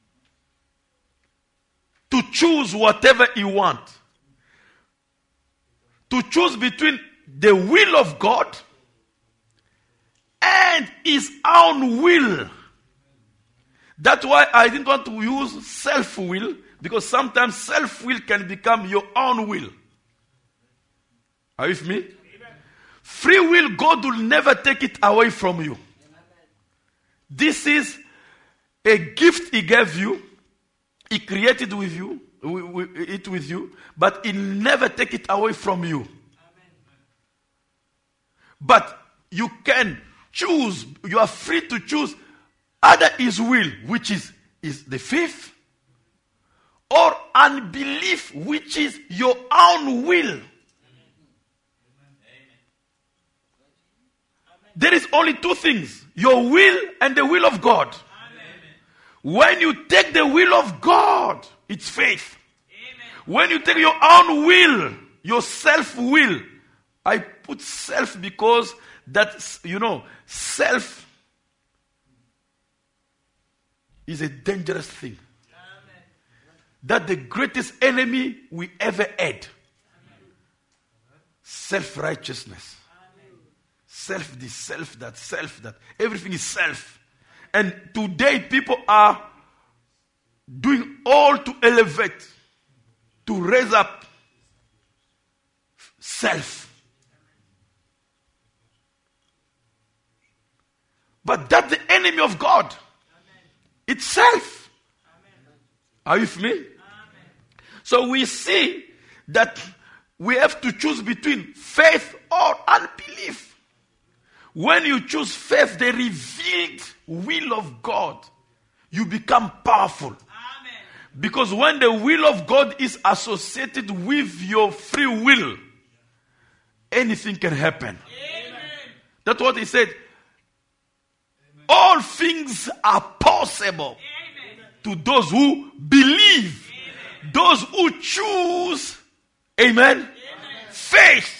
to choose whatever he wants. To choose between the will of God and his own will. That's why I didn't want to use self-will, because sometimes self-will can become your own will. Are you with me? Amen. Free will, God will never take it away from you. Amen. This is a gift he gave you. He created with you, it with you, but he'll never take it away from you. Amen. But you can choose, you are free to choose either his will, which is the faith, or unbelief, which is your own will. Amen. There is only two things, your will and the will of God. When you take the will of God, it's faith. Amen. When you take your own will, your self-will, I put self because that's, self is a dangerous thing. Amen. That's the greatest enemy we ever had. Amen. Self-righteousness. Amen. Self this, self that. Everything is self. And today people are doing all to elevate, to raise up self. But that's the enemy of God. Amen. It's self. Amen. Are you with me? Amen. So we see that we have to choose between faith or unbelief. When you choose faith, the revealed will of God, you become powerful. Amen. Because when the will of God is associated with your free will, anything can happen. Amen. That's what he said. Amen. All things are possible. Amen. To those who believe. Amen. Those who choose. Amen. Amen. Faith.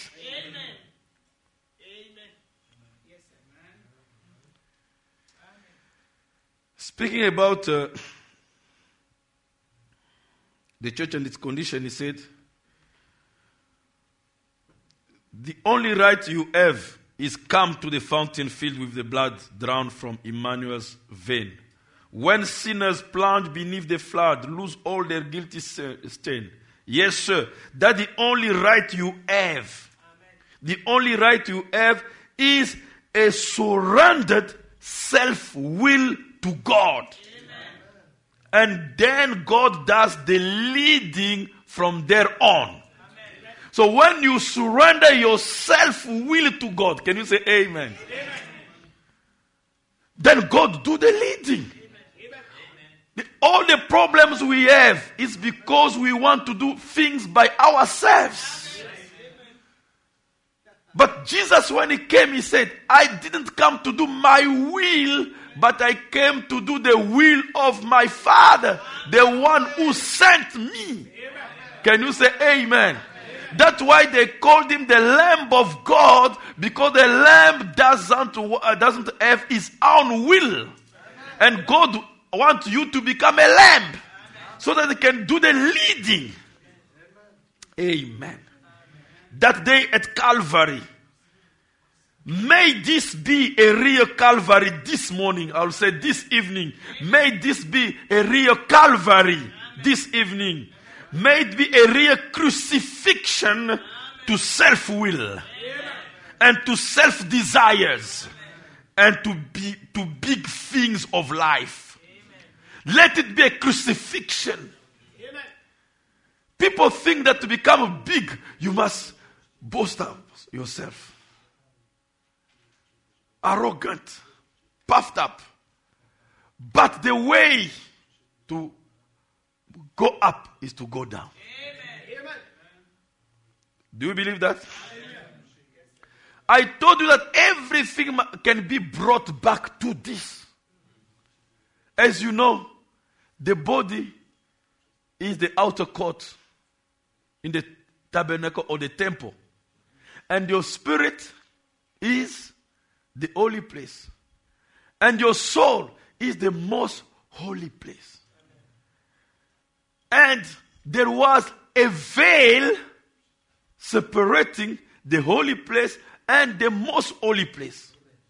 Speaking about the church and its condition, he said, the only right you have is come to the fountain filled with the blood drawn from Emmanuel's vein. When sinners plunge beneath the flood, lose all their guilty stain. Yes, sir. That's the only right you have. The only right you have is a surrendered self-will to God. And then God does the leading from there on. So when you surrender your self-will to God, can you say amen? Then God do the leading. All the problems we have is because we want to do things by ourselves. But Jesus, when he came, he said, I didn't come to do my will, but I came to do the will of my Father, the one who sent me. Can you say amen? That's why they called him the Lamb of God, because the Lamb doesn't have his own will. And God wants you to become a lamb so that he can do the leading. Amen. That day at Calvary, may this be a real Calvary this morning. I'll say this evening. May this be a real Calvary this evening. May it be a real crucifixion to self-will and to self-desires and to big things of life. Let it be a crucifixion. People think that to become big, you must boast up yourself. Arrogant, puffed up. But the way to go up is to go down. Amen. Do you believe that? Amen. I told you that everything can be brought back to this. As you know, the body is the outer court in the tabernacle or the temple. And your spirit is the holy place. And your soul is the most holy place. And there was a veil separating the holy place and the most holy place.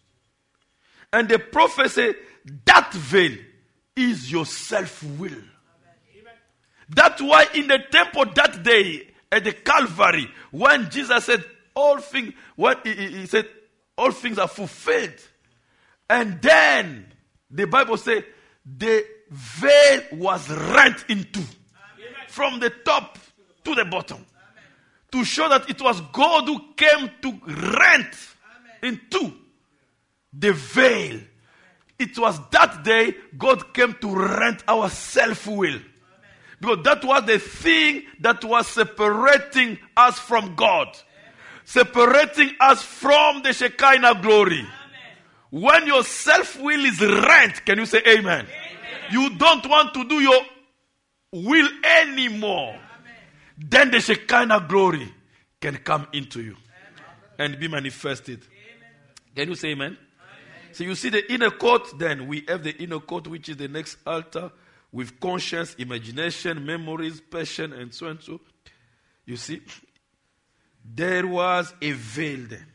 And the prophet said, that veil is your self-will. Amen. That's why in the temple that day at the Calvary, when Jesus said all things, when he said all things are fulfilled, and then the Bible said the veil was rent in two, from the top to the bottom, to show that it was God who came to rent in two the veil. It was that day God came to rent our self-will. Because that was the thing that was separating us from God. Separating us from the Shekinah glory. When your self-will is rent, can you say amen? You don't want to do your will anymore. Then the Shekinah glory can come into you and be manifested. Can you say amen? So you see the inner court, then we have the inner court, which is the next altar, with conscience, imagination, memories, passion, and so and so. You see, there was a veil then.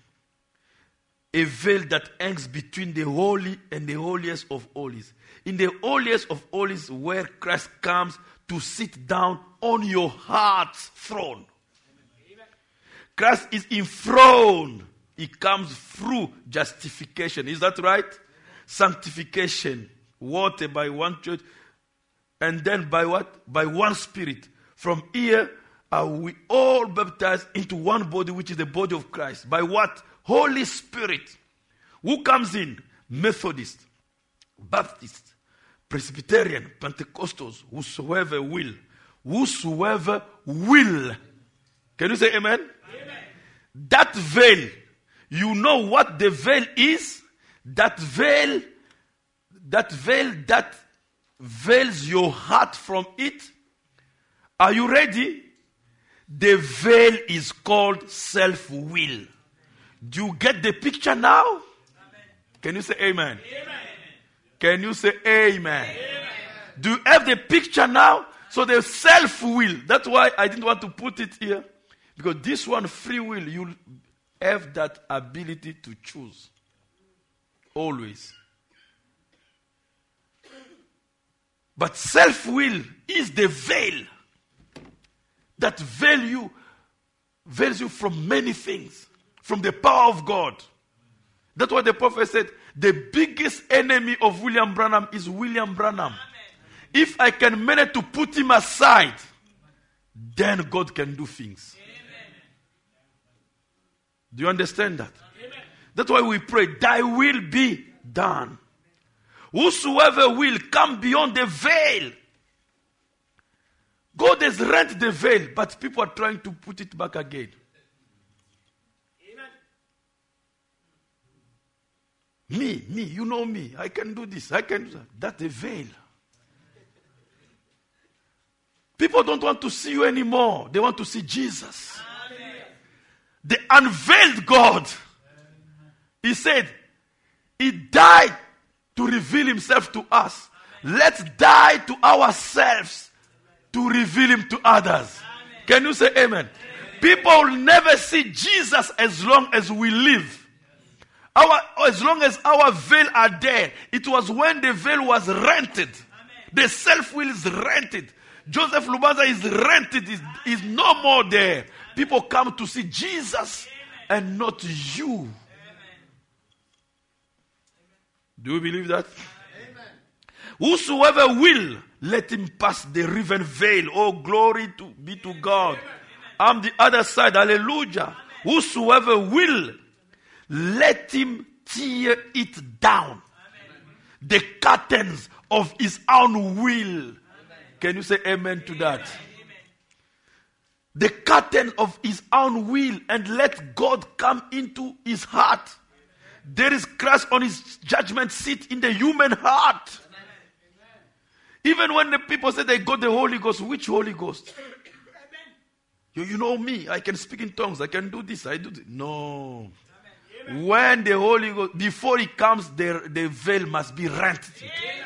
A veil that hangs between the holy and the holiest of holies. In the holiest of holies, where Christ comes to sit down on your heart's throne. Christ is enthroned. He comes through justification. Is that right? Sanctification. Water by one church. And then by what? By one spirit. From here are we all baptized into one body, which is the body of Christ. By what? Holy Spirit. Who comes in? Methodist, Baptist, Presbyterian, Pentecostals, whosoever will. Whosoever will. Can you say amen? Amen. That veil. You know what the veil is? That veil that veils your heart from it. Are you ready? The veil is called self-will. Do you get the picture now? Amen. Can you say amen? Amen? Can you say amen? Amen? Do you have the picture now? So the self-will. That's why I didn't want to put it here. Because this one, free will, have that ability to choose. Always. But self-will is the veil that veils you from many things, from the power of God. That's what the prophet said. The biggest enemy of William Branham is William Branham. Amen. If I can manage to put him aside, then God can do things. Amen. Do you understand that? Amen. That's why we pray, thy will be done. Whosoever will come beyond the veil. God has rent the veil, but people are trying to put it back again. Me, you know me. I can do this. I can do that. That's the veil. People don't want to see you anymore. They want to see Jesus. Amen. The unveiled God. He said, He died to reveal Himself to us. Amen. Let's die to ourselves to reveal Him to others. Amen. Can you say amen? Amen? People will never see Jesus as long as we live. As long as our veil are there. It was when the veil was rented. Amen. The self-will is rented. Joseph Lubanza is rented. Is no more there. People come to see Jesus. Amen. And not you. Amen. Do you believe that? Amen. Whosoever will, let him pass the riven veil. Oh, glory be to God. Amen. I'm the other side. Hallelujah. Amen. Whosoever will, let him tear it down. Amen. The curtains of his own will. Amen. Can you say amen to that? Amen. The curtain of his own will, and let God come into his heart. Amen. There is Christ on his judgment seat in the human heart. Amen. Even when the people say they got the Holy Ghost, which Holy Ghost? You know me, I can speak in tongues, I can do this, I do this. No. Amen. When the Holy Ghost, before He comes, the veil must be rent. Amen.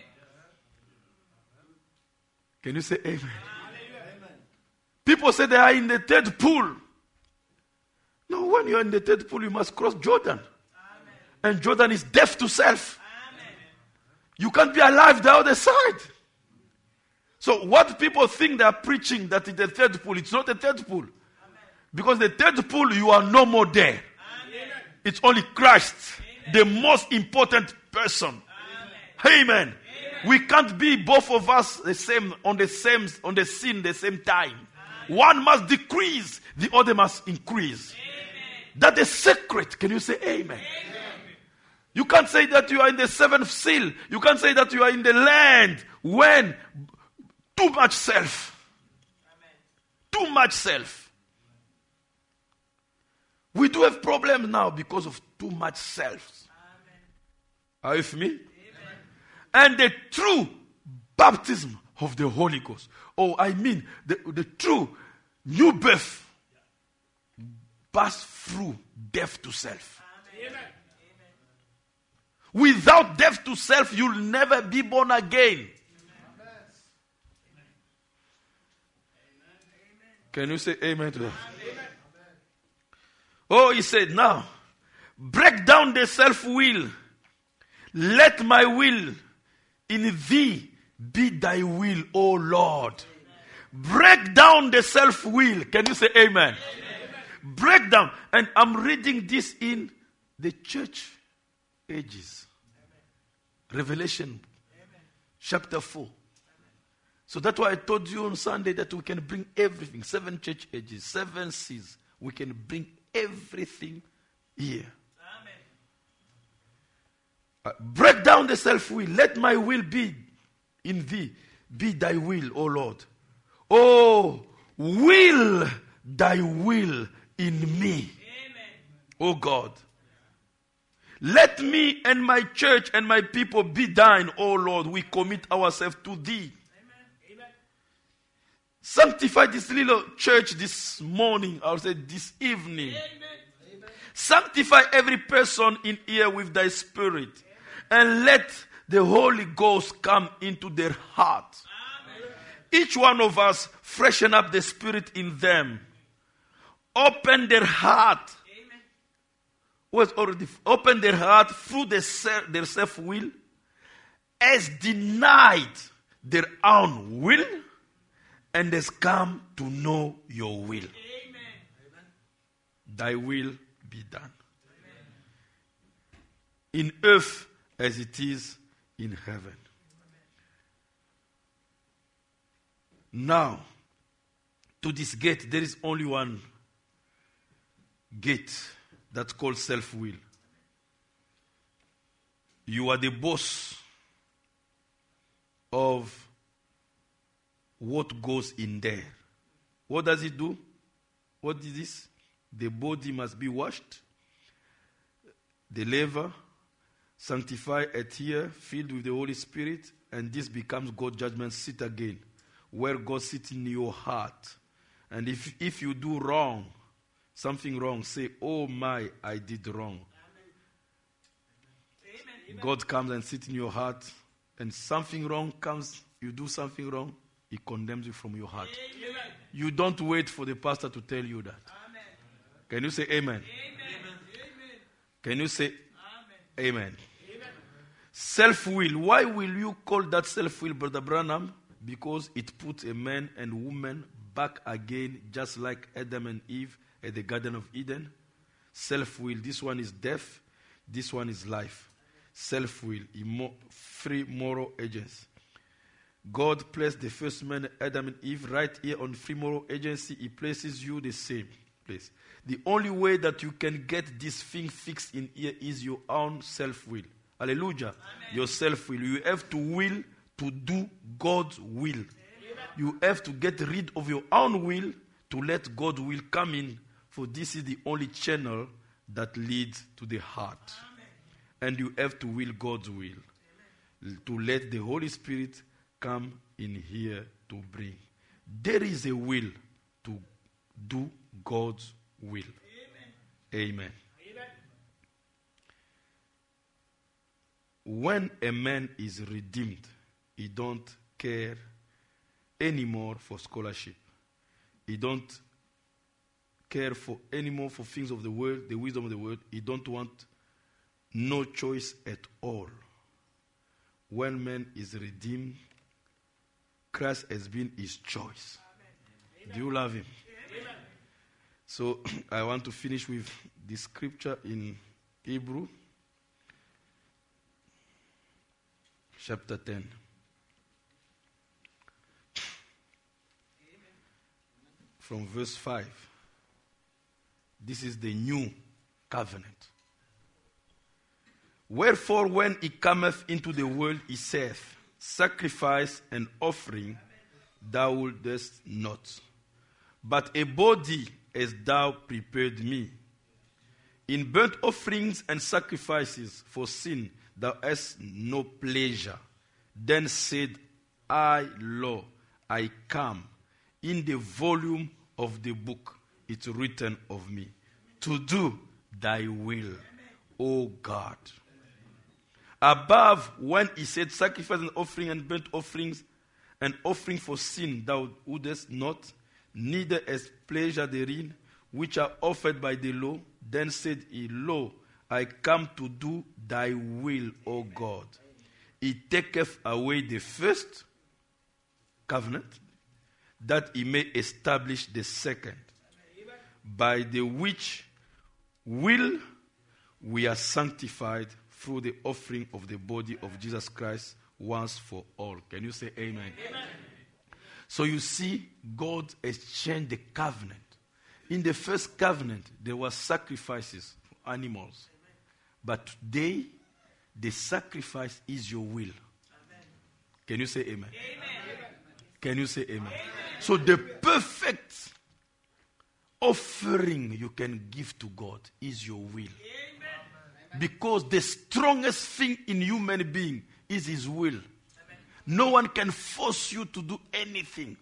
Can you say amen? Amen? People say they are in the third pool. No, when you are in the third pool, you must cross Jordan. Amen. And Jordan is deaf to self. Amen. You can't be alive the other side. So what people think they are preaching that is the third pool, it's not the third pool. Amen. Because the third pool, you are no more there. Amen. It's only Christ, amen, the most important person. Amen. Amen. Amen. We can't be both of us on the scene the same time. Amen. One must decrease, the other must increase. Amen. That's a secret. Can you say amen? Amen? You can't say that you are in the seventh seal. You can't say that you are in the land when too much self. Amen. Too much self. We do have problems now because of too much self. Amen. Are you with me? Amen. And the true baptism of the Holy Ghost. Oh, I mean the true new birth pass through death to self. Amen. Without death to self, you'll never be born again. Can you say amen to that? Amen. Oh, he said, now, break down the self-will. Let my will in thee be thy will, O Lord. Amen. Break down the self-will. Can you say amen? Amen? Break down. And I'm reading this in the church ages. Amen. Revelation, amen, chapter 4. So that's why I told you on Sunday that we can bring everything. 7 church ages, 7 seas. We can bring everything here. Amen. Break down the self-will. Let my will be in thee. Be thy will, O Lord. Oh, will thy will in me. Amen. O God. Let me and my church and my people be thine, O Lord. We commit ourselves to thee. Sanctify this little church this morning, I will say this evening. Amen. Sanctify every person in here with thy spirit. Amen. And let the Holy Ghost come into their heart. Amen. Each one of us freshen up the spirit in them. Open their heart. Amen. who has already opened their heart through their self-will, has denied their own will, and has come to know your will. Amen. Thy will be done. In earth as it is in heaven. Now, to this gate, there is only one gate that's called self-will. You are the boss of what goes in there. What does it do? What is this? The body must be washed, the liver sanctified, adhere, filled with the Holy Spirit, and this becomes God's judgment seat again, where God sits in your heart. And if you do wrong, something wrong, say, oh my, I did wrong. Amen. God comes and sits in your heart, and something wrong comes, you do something wrong, He condemns you from your heart. Amen. You don't wait for the pastor to tell you that. Amen. Can you say amen? Amen. Can you say Amen. amen? Self-will. Why will you call that self-will, Brother Branham? Because it puts a man and woman back again, just like Adam and Eve at the Garden of Eden. Self-will. This one is death. This one is life. Self-will. Free moral agents. God placed the first man, Adam and Eve, right here on free moral agency. He places you the same place. The only way that you can get this thing fixed in here is your own self-will. Hallelujah. Amen. Your self-will. You have to will to do God's will. Amen. You have to get rid of your own will to let God's will come in, for this is the only channel that leads to the heart. Amen. And you have to will God's will. Amen. To let the Holy Spirit come in here to bring. There is a will to do God's will. Amen. Amen. When a man is redeemed, he don't care anymore for scholarship. He don't care for anymore for things of the world, the wisdom of the world. He don't want no choice at all. When man is redeemed, Christ has been his choice. Amen. Do you love him? Amen. So I want to finish with this scripture in Hebrew, chapter 10. Amen. From verse 5. This is the new covenant. Wherefore, when he cometh into the world, he saith, sacrifice and offering thou wouldest not, but a body hast thou prepared me. In burnt offerings and sacrifices for sin thou hast no pleasure. Then said I, Lo, I come. In the volume of the book it's written of me, to do thy will, O God. Above, when he said sacrifice and offering and burnt offerings and offering for sin thou wouldest not, neither as pleasure therein, which are offered by the law, then said he, Lo, I come to do thy will, O God. He taketh away the first covenant, that he may establish the second, by the which will we are sanctified through the offering of the body of Jesus Christ once for all. Can you say amen? Amen. So you see, God has changed the covenant. In the first covenant, there were sacrifices for animals. But today, the sacrifice is your will. Amen. Can you say amen? Amen. Can you say amen? Amen? So the perfect offering you can give to God is your will. Amen. Because the strongest thing in human being is his will. Amen. No one can force you to do anything.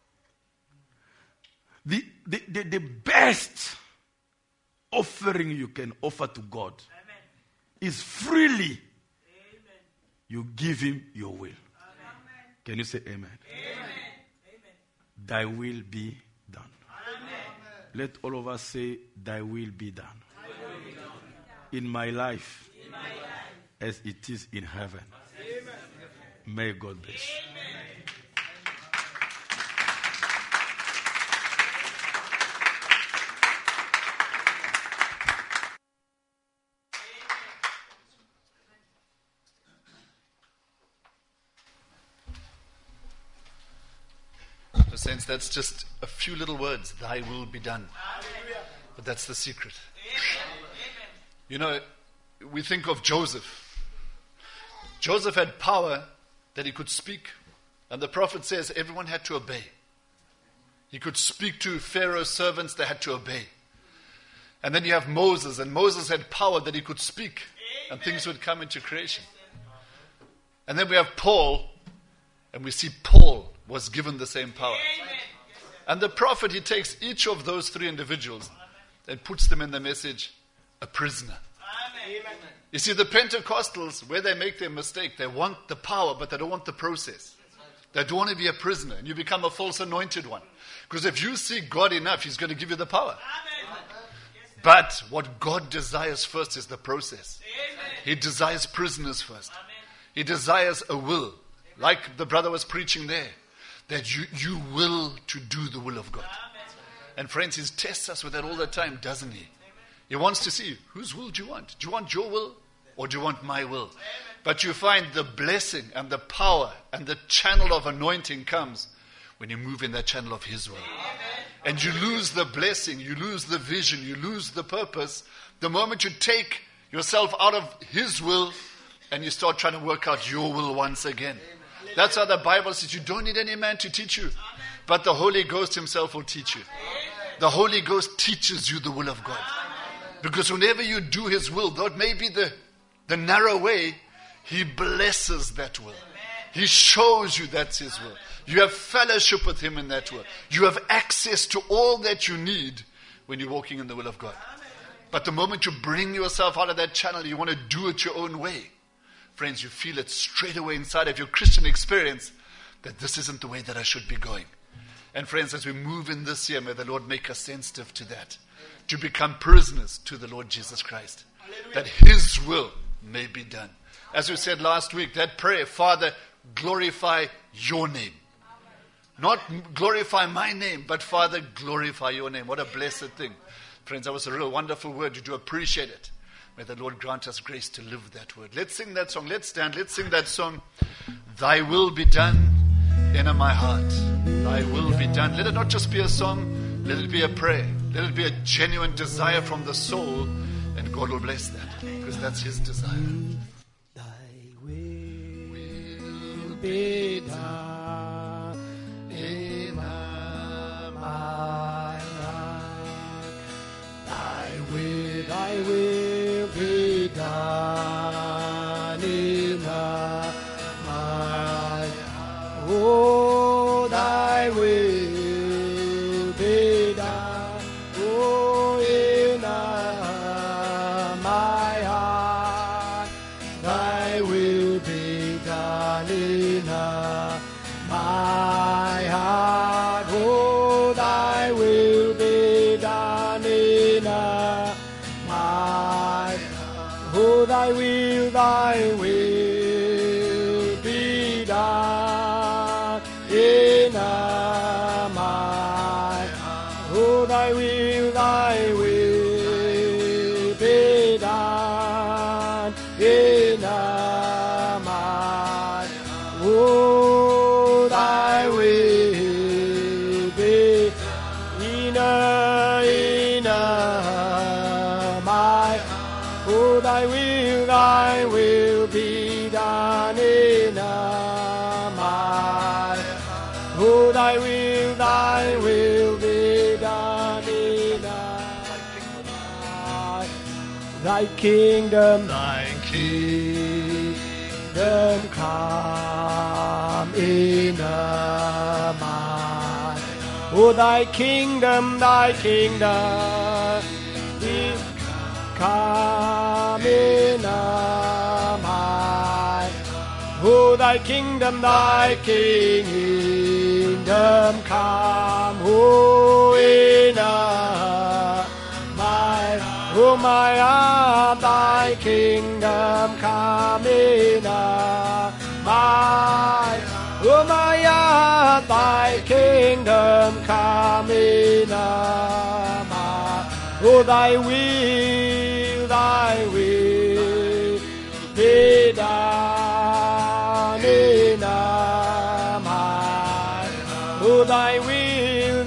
The best offering you can offer to God, amen, is freely, amen, you give him your will. Amen. Can you say amen? Amen. Thy will be done. Amen. Let all of us say, thy will be done. in my life as it is in heaven. May God bless you. So saints, that's just a few little words. Thy will be done. But that's the secret. You know, we think of Joseph. Joseph had power that he could speak. And the prophet says everyone had to obey. He could speak to Pharaoh's servants, they had to obey. And then you have Moses, and Moses had power that he could speak, and things would come into creation. And then we have Paul, and we see Paul was given the same power. And the prophet, he takes each of those three individuals and puts them in the message, a prisoner. You see, the Pentecostals, where they make their mistake, they want the power, but they don't want the process. They don't want to be a prisoner, and you become a false anointed one. Because if you seek God enough, He's going to give you the power. But what God desires first is the process. He desires prisoners first. He desires a will. Like the brother was preaching there. That you will to do the will of God. And friends, He tests us with that all the time, doesn't He? He wants to see, whose will do you want? Do you want your will? Or do you want my will? But you find the blessing and the power and the channel of anointing comes when you move in that channel of His will. And you lose the blessing, you lose the vision, you lose the purpose the moment you take yourself out of His will and you start trying to work out your will once again. That's how the Bible says you don't need any man to teach you, but the Holy Ghost Himself will teach you. The Holy Ghost teaches you the will of God. Because whenever you do His will, though it may be the narrow way, He blesses that will. He shows you that's His will. You have fellowship with Him in that will. You have access to all that you need when you're walking in the will of God. But the moment you bring yourself out of that channel, you want to do it your own way. Friends, you feel it straight away inside of your Christian experience that this isn't the way that I should be going. And friends, as we move in this year, may the Lord make us sensitive to that. To become prisoners to the Lord Jesus Christ. That His will may be done. As we said last week, that prayer, Father, glorify your name. Not glorify my name, but Father, glorify your name. What a blessed thing. Friends, that was a real wonderful word. You do appreciate it. May the Lord grant us grace to live that word. Let's sing that song. Let's stand. Let's sing that song. Thy will be done in my heart. Thy will be done. Let it not just be a song. Let it be a prayer. Let it be a genuine desire from the soul. And God will bless that. Because that's His desire. Thy will be done in my heart. Thy will be done in my heart. Oh, Thy will be done. Oh, in my heart. Thy will be done in my heart. Oh, Thy will be done in my. Oh, Thy will be done in my. Oh, Thy will be done in my. Oh, Thy will be in my. Oh, Thy will be done in my. Oh, Thy will be done in my. Thy kingdom come in my. Oh, Thy kingdom is come in my. Oh, Thy kingdom come, oh, in my. Oh, my heart, thy kingdom come in my heart, thy kingdom come in my. Oh, thy will be done in my. Oh, thy will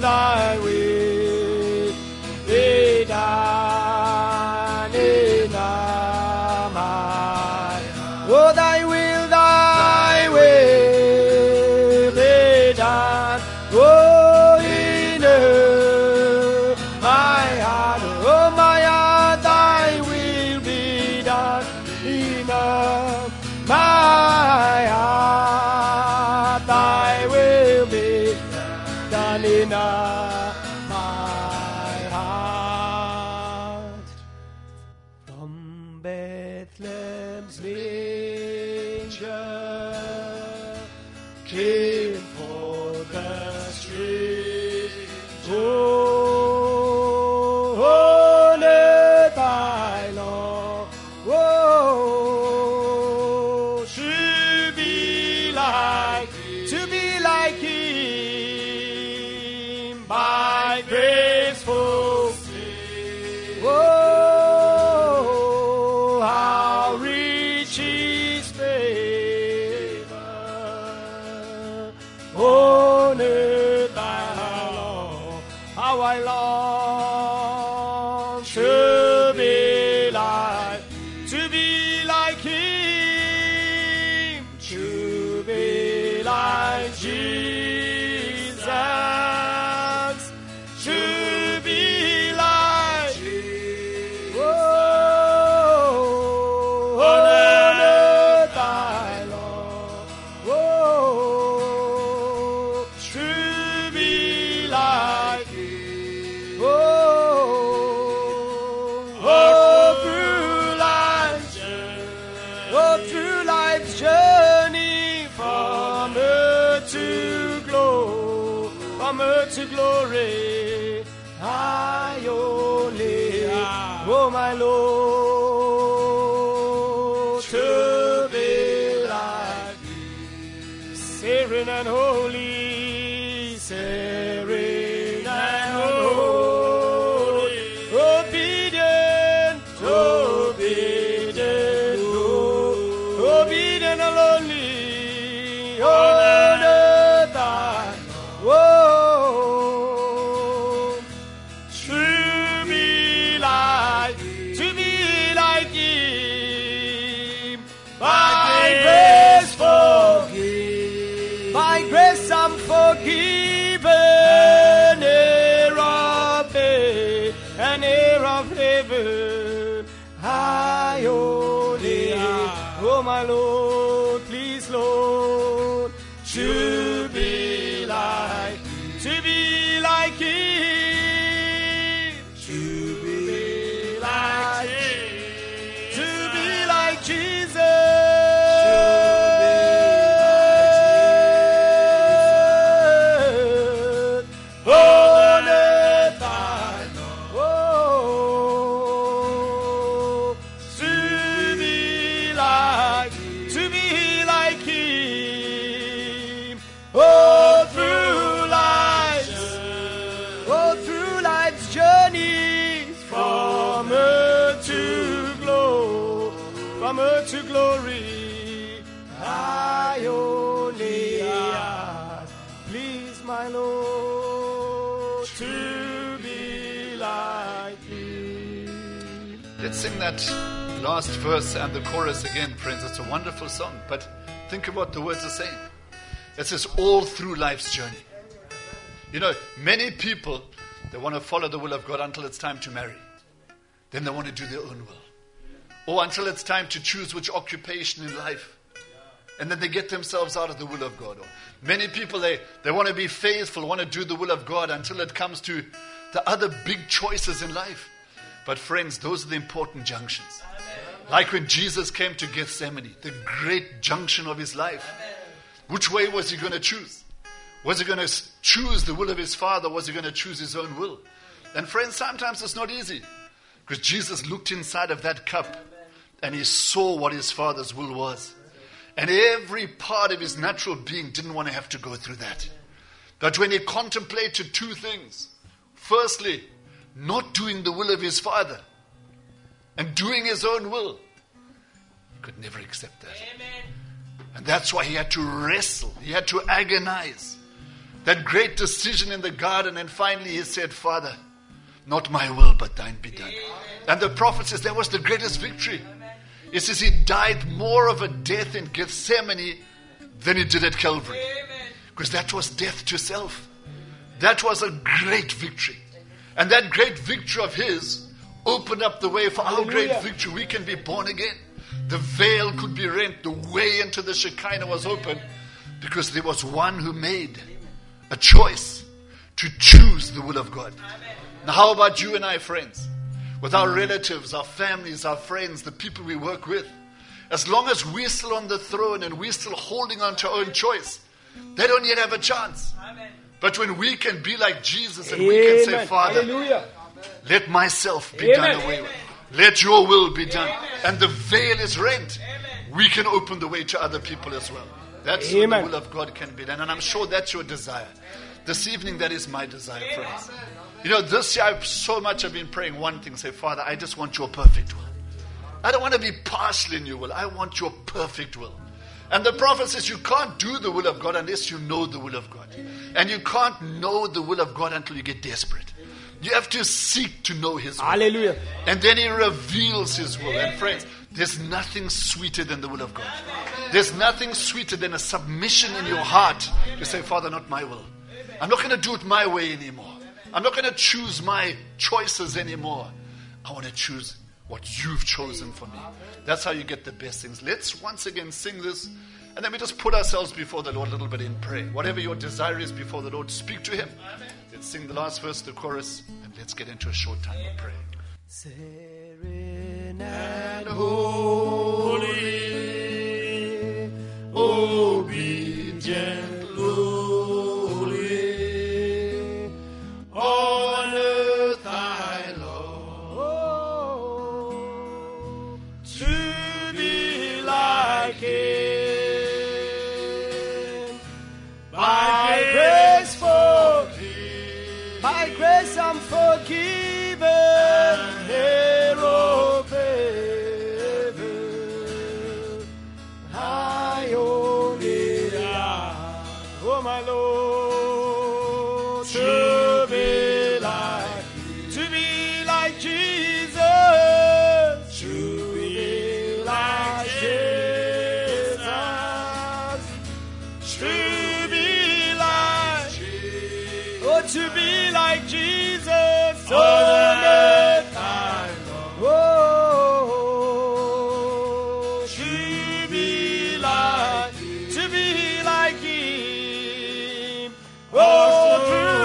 be done in my. Oh, thy will be done. Oh, in my heart, oh, my heart, thy will be done in my heart, thy will be done in my heart. From Bethlehem's manger came forth the street. Oh, honor thy Lord. Oh, to be like him by graceful. Oh, how rich his favor. Honor thy Lord. How I long to be like him, to be like Jesus, to be like Jesus. Oh, honor thy Lord. Oh, to be like him. Through life's journey from earth to glory, I only, oh my Lord, to be like thee, serene and holy, serene and holy, obedient, obedient and lonely, honor thy, oh, to be like him, by grace forgive, by grace I'm forgiven, heir of faith and heir of heaven, I only, oh my Lord, please Lord, to be like him, to be like him, to be like Jesus, honor thy, oh, to be like him, oh, through life's journeys from earth to glory, I only ask, please my Lord, to be like him. Let's sing that last verse and the chorus again, friends. It's a wonderful song, but think of what the words are saying. It says all through life's journey. You know, many people, they want to follow the will of God until it's time to marry. Then they want to do their own will. Or until it's time to choose which occupation in life. And then they get themselves out of the will of God. Or many people, they want to be faithful, want to do the will of God until it comes to the other big choices in life. But friends, those are the important junctions. Like when Jesus came to Gethsemane, the great junction of his life. Which way was he going to choose? Was he going to choose the will of his Father? Was he going to choose his own will? And friends, sometimes it's not easy. Because Jesus looked inside of that cup and he saw what his Father's will was. And every part of his natural being didn't want to have to go through that. But when he contemplated two things, firstly, not doing the will of his Father and doing his own will, he could never accept that. And that's why he had to wrestle. He had to agonize. That great decision in the garden, and finally he said, Father, not my will, but thine be done. And the prophet says that was the greatest victory. It says he died more of a death in Gethsemane than he did at Calvary. Because that was death to self. That was a great victory. And that great victory of his opened up the way for our great victory. We can be born again. The veil could be rent. The way into the Shekinah was open because there was one who made a choice to choose the will of God. Now how about you and I, friends? With our relatives, our families, our friends, the people we work with. As long as we're still on the throne and we're still holding on to our own choice, they don't yet have a chance. But when we can be like Jesus and we can say, Father, let myself be done away with. Let your will be done. And the veil is rent. We can open the way to other people as well. That's when the will of God can be done. And I'm sure that's your desire. This evening, that is my desire, friends. You know, this year I've been praying one thing. Say, Father, I just want your perfect will. I don't want to be partial in your will. I want your perfect will. And the prophet says you can't do the will of God unless you know the will of God. And you can't know the will of God until you get desperate. You have to seek to know his will. Hallelujah. And then he reveals his will. And friends, there's nothing sweeter than the will of God. There's nothing sweeter than a submission in your heart to say, Father, not my will. I'm not going to do it my way anymore. I'm not going to choose my choices anymore. I want to choose what you've chosen for me. That's how you get the best things. Let's once again sing this. And then we just put ourselves before the Lord a little bit in prayer. Whatever your desire is before the Lord, speak to him. Let's sing the last verse, the chorus, and let's get into a short time of prayer. Serene and holy, obedient, lowly, on earth I long to be like him. By grace by grace I'm forgiven, here of heaven. I only ask, oh my Lord, to be like Jesus, to be like Jesus, to be like, oh, to be like Jesus, on earth I long. Oh, to be like him. Oh,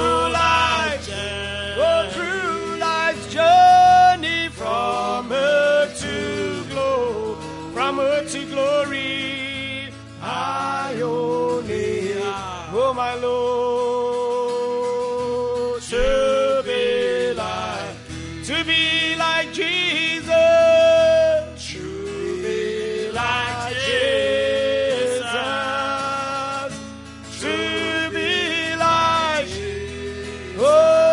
through life's journey, from earth to glory, I only, oh my Lord, to be like Jesus, to be like Jesus, to be like, oh,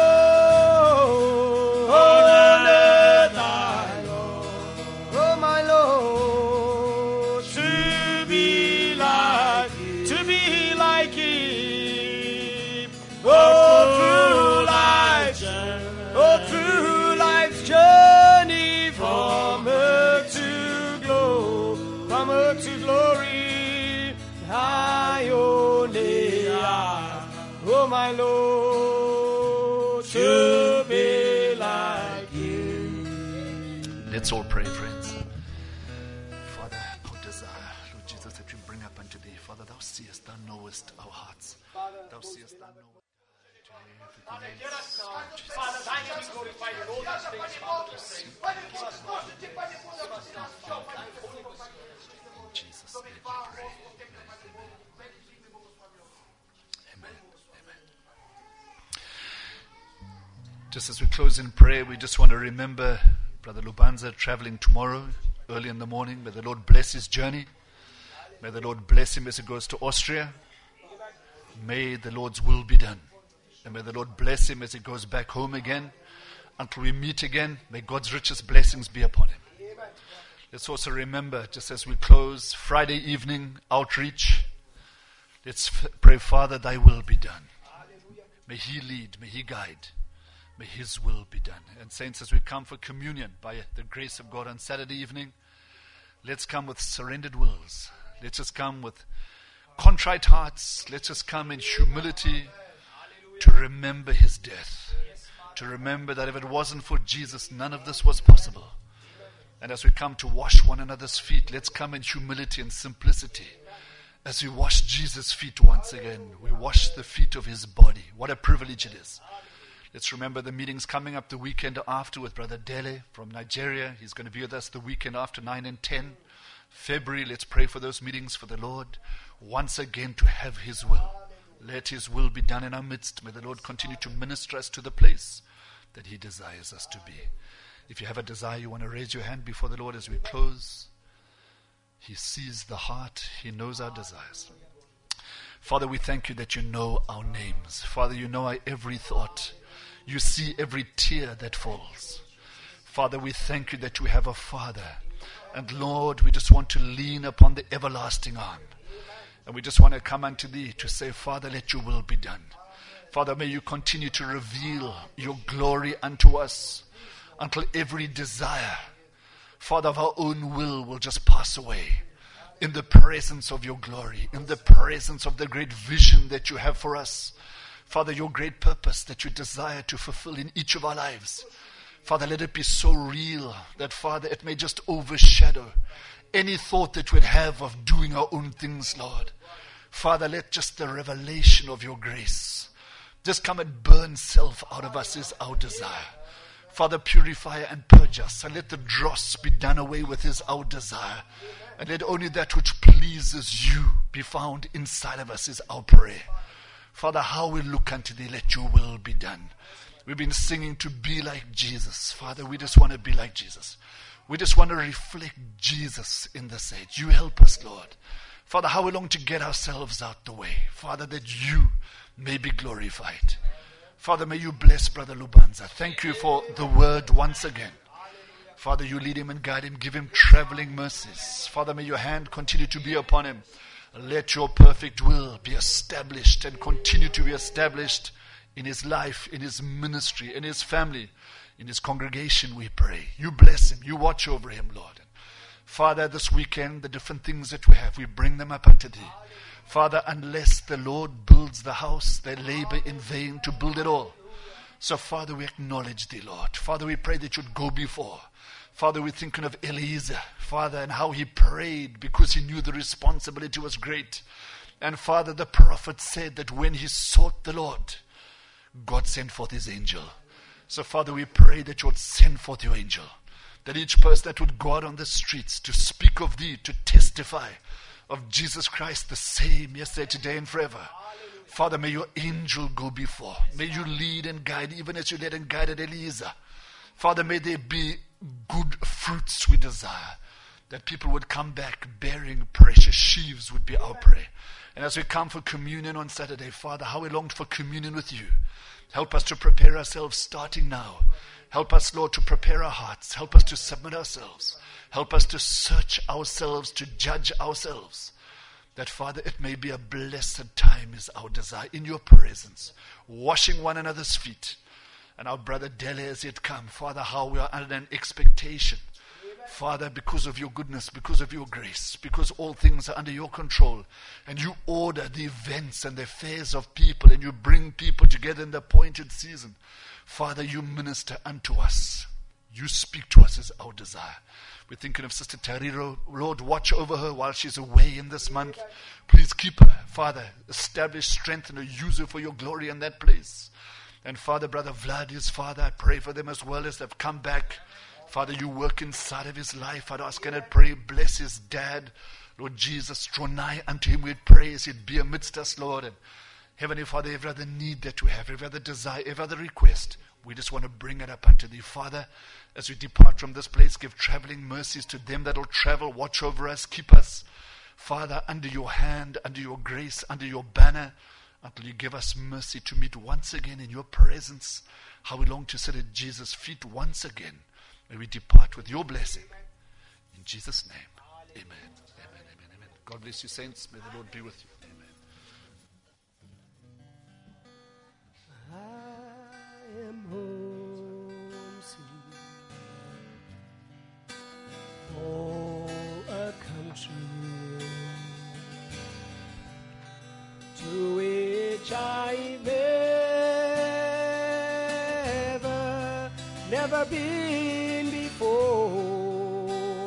on earth I long, oh my Lord, to be like him. Through life's journey, from earth to glory, I only ask, oh my Lord, to be like him. Let's all pray, friends. Father, our desire, Lord Jesus, that we bring up unto thee. Father, thou seest, thou knowest our hearts. Thou seest, thou knowest. Father, thy name is glorified in all these things, Father. Jesus, let me pray. Amen. Amen. Just as we close in prayer, we just want to remember Brother Lubanza traveling tomorrow, early in the morning. May the Lord bless his journey. May the Lord bless him as he goes to Austria. May the Lord's will be done. And may the Lord bless him as he goes back home again. Until we meet again, may God's richest blessings be upon him. Let's also remember, just as we close, Friday evening outreach. Let's pray, Father, thy will be done. May he lead, may he guide, may his will be done. And saints, as we come for communion by the grace of God on Saturday evening, let's come with surrendered wills. Let's just come with contrite hearts. Let's just come in humility to remember his death. To remember that if it wasn't for Jesus, none of this was possible. And as we come to wash one another's feet, let's come in humility and simplicity. As we wash Jesus' feet once again, we wash the feet of his body. What a privilege it is. Let's remember the meetings coming up the weekend after with Brother Dele from Nigeria. He's going to be with us the weekend after 9 and 10 February. Let's pray for those meetings for the Lord once again to have his will. Let his will be done in our midst. May the Lord continue to minister us to the place that he desires us to be. If you have a desire, you want to raise your hand before the Lord as we close. He sees the heart. He knows our desires. Father, we thank you that you know our names. Father, you know our every thought. You see every tear that falls. Father, we thank you that we have a Father. And Lord, we just want to lean upon the everlasting arm. And we just want to come unto thee to say, Father, let your will be done. Father, may you continue to reveal your glory unto us until every desire, Father, of our own will just pass away in the presence of your glory, in the presence of the great vision that you have for us. Father, your great purpose that you desire to fulfill in each of our lives. Father, let it be so real that, Father, it may just overshadow any thought that we'd have of doing our own things, Lord. Father, let just the revelation of your grace just come and burn self out of us is our desire. Father, purify and purge us, and let the dross be done away with is our desire. And let only that which pleases you be found inside of us is our prayer. Father, how we look unto thee, let your will be done. We've been singing to be like Jesus. Father, we just want to be like Jesus. We just want to reflect Jesus in this age. You help us, Lord. Father, how we long to get ourselves out the way. Father, that you may be glorified. Father, may you bless Brother Lubanza. Thank you for the word once again. Father, you lead him and guide him. Give him traveling mercies. Father, may your hand continue to be upon him. Let your perfect will be established and continue to be established in his life, in his ministry, in his family, in his congregation, we pray. You bless him. You watch over him, Lord. Father, this weekend, the different things that we have, we bring them up unto thee. Father, unless the Lord builds the house, they labor in vain to build it all. So, Father, we acknowledge thee, Lord. Father, we pray that you'd go before. Father, we're thinking of Eliezer, Father, and how he prayed because he knew the responsibility was great. And, Father, the prophet said that when he sought the Lord, God sent forth his angel. So, Father, we pray that you would send forth your angel. That each person that would go out on the streets to speak of thee, to testify of Jesus Christ, the same yesterday, today, and forever. Father, may your angel go before. May you lead and guide, even as you led and guided Eliezer. Father, may there be good fruits we desire. That people would come back bearing precious sheaves would be our prayer. And as we come for communion on Saturday, Father, how we longed for communion with you. Help us to prepare ourselves starting now. Help us, Lord, to prepare our hearts. Help us to submit ourselves. Help us to search ourselves, to judge ourselves. That, Father, it may be a blessed time is our desire in your presence. Washing one another's feet. And our brother Dele as yet come. Father, how we are under an expectation. Father, because of your goodness, because of your grace, because all things are under your control, and you order the events and the affairs of people, and you bring people together in the appointed season. Father, you minister unto us. You speak to us as our desire. We're thinking of Sister Tariro. Lord, watch over her while she's away in this month. Please keep her. Father, establish, strengthen her, use her for your glory in that place. And Father, Brother Vlad, his father, I pray for them as well as they've come back. Father, you work inside of his life. I'd ask and I'd pray, bless his dad. Lord Jesus, draw nigh unto him, we'd pray as he'd be amidst us, Lord. And Heavenly Father, every other need that we have, every other desire, every other request, we just want to bring it up unto Thee. Father, as we depart from this place, give traveling mercies to them that will travel. Watch over us, keep us, Father, under Your hand, under Your grace, under Your banner, until You give us mercy to meet once again in Your presence. How we long to sit at Jesus' feet once again. May we depart with Your blessing. In Jesus' name, amen. Amen, amen, amen. God bless you, saints. May the Lord be with you. Amen. I am homesick for a country to which I've never been before.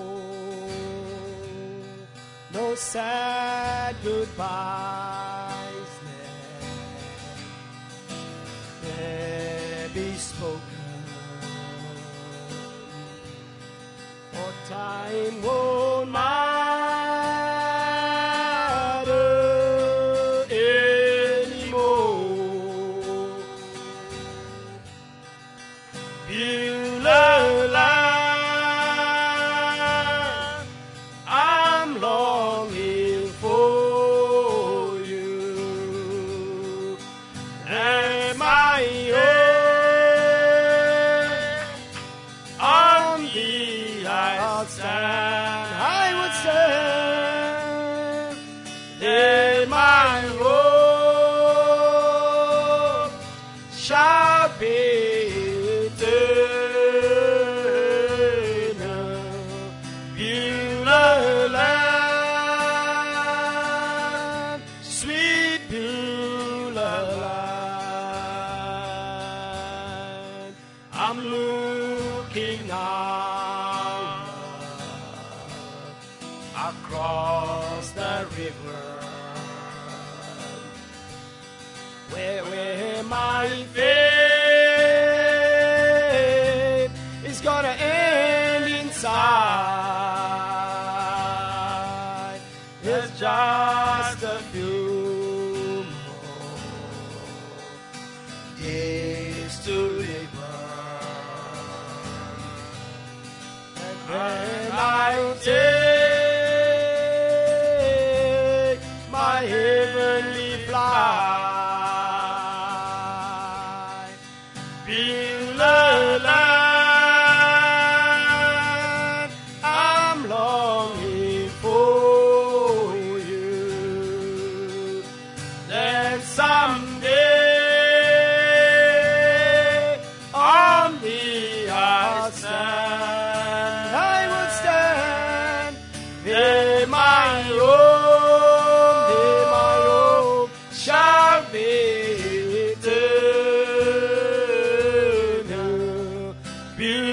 No sad goodbyes there be spoken, for time won't matter anymore. Beulah land, I'm longing for you, and my on Thee I stand. I would stand. Then my road shall be eternal. Beulah land, sweet Beulah land. I'm looking now across the river, where my faith is gonna end inside. There's just a few more days to live, and I'll take my heavenly flight. Beulah land, I'm longing for you. Then someday on Thee I'll stand. I would stand. There my home shall be eternal.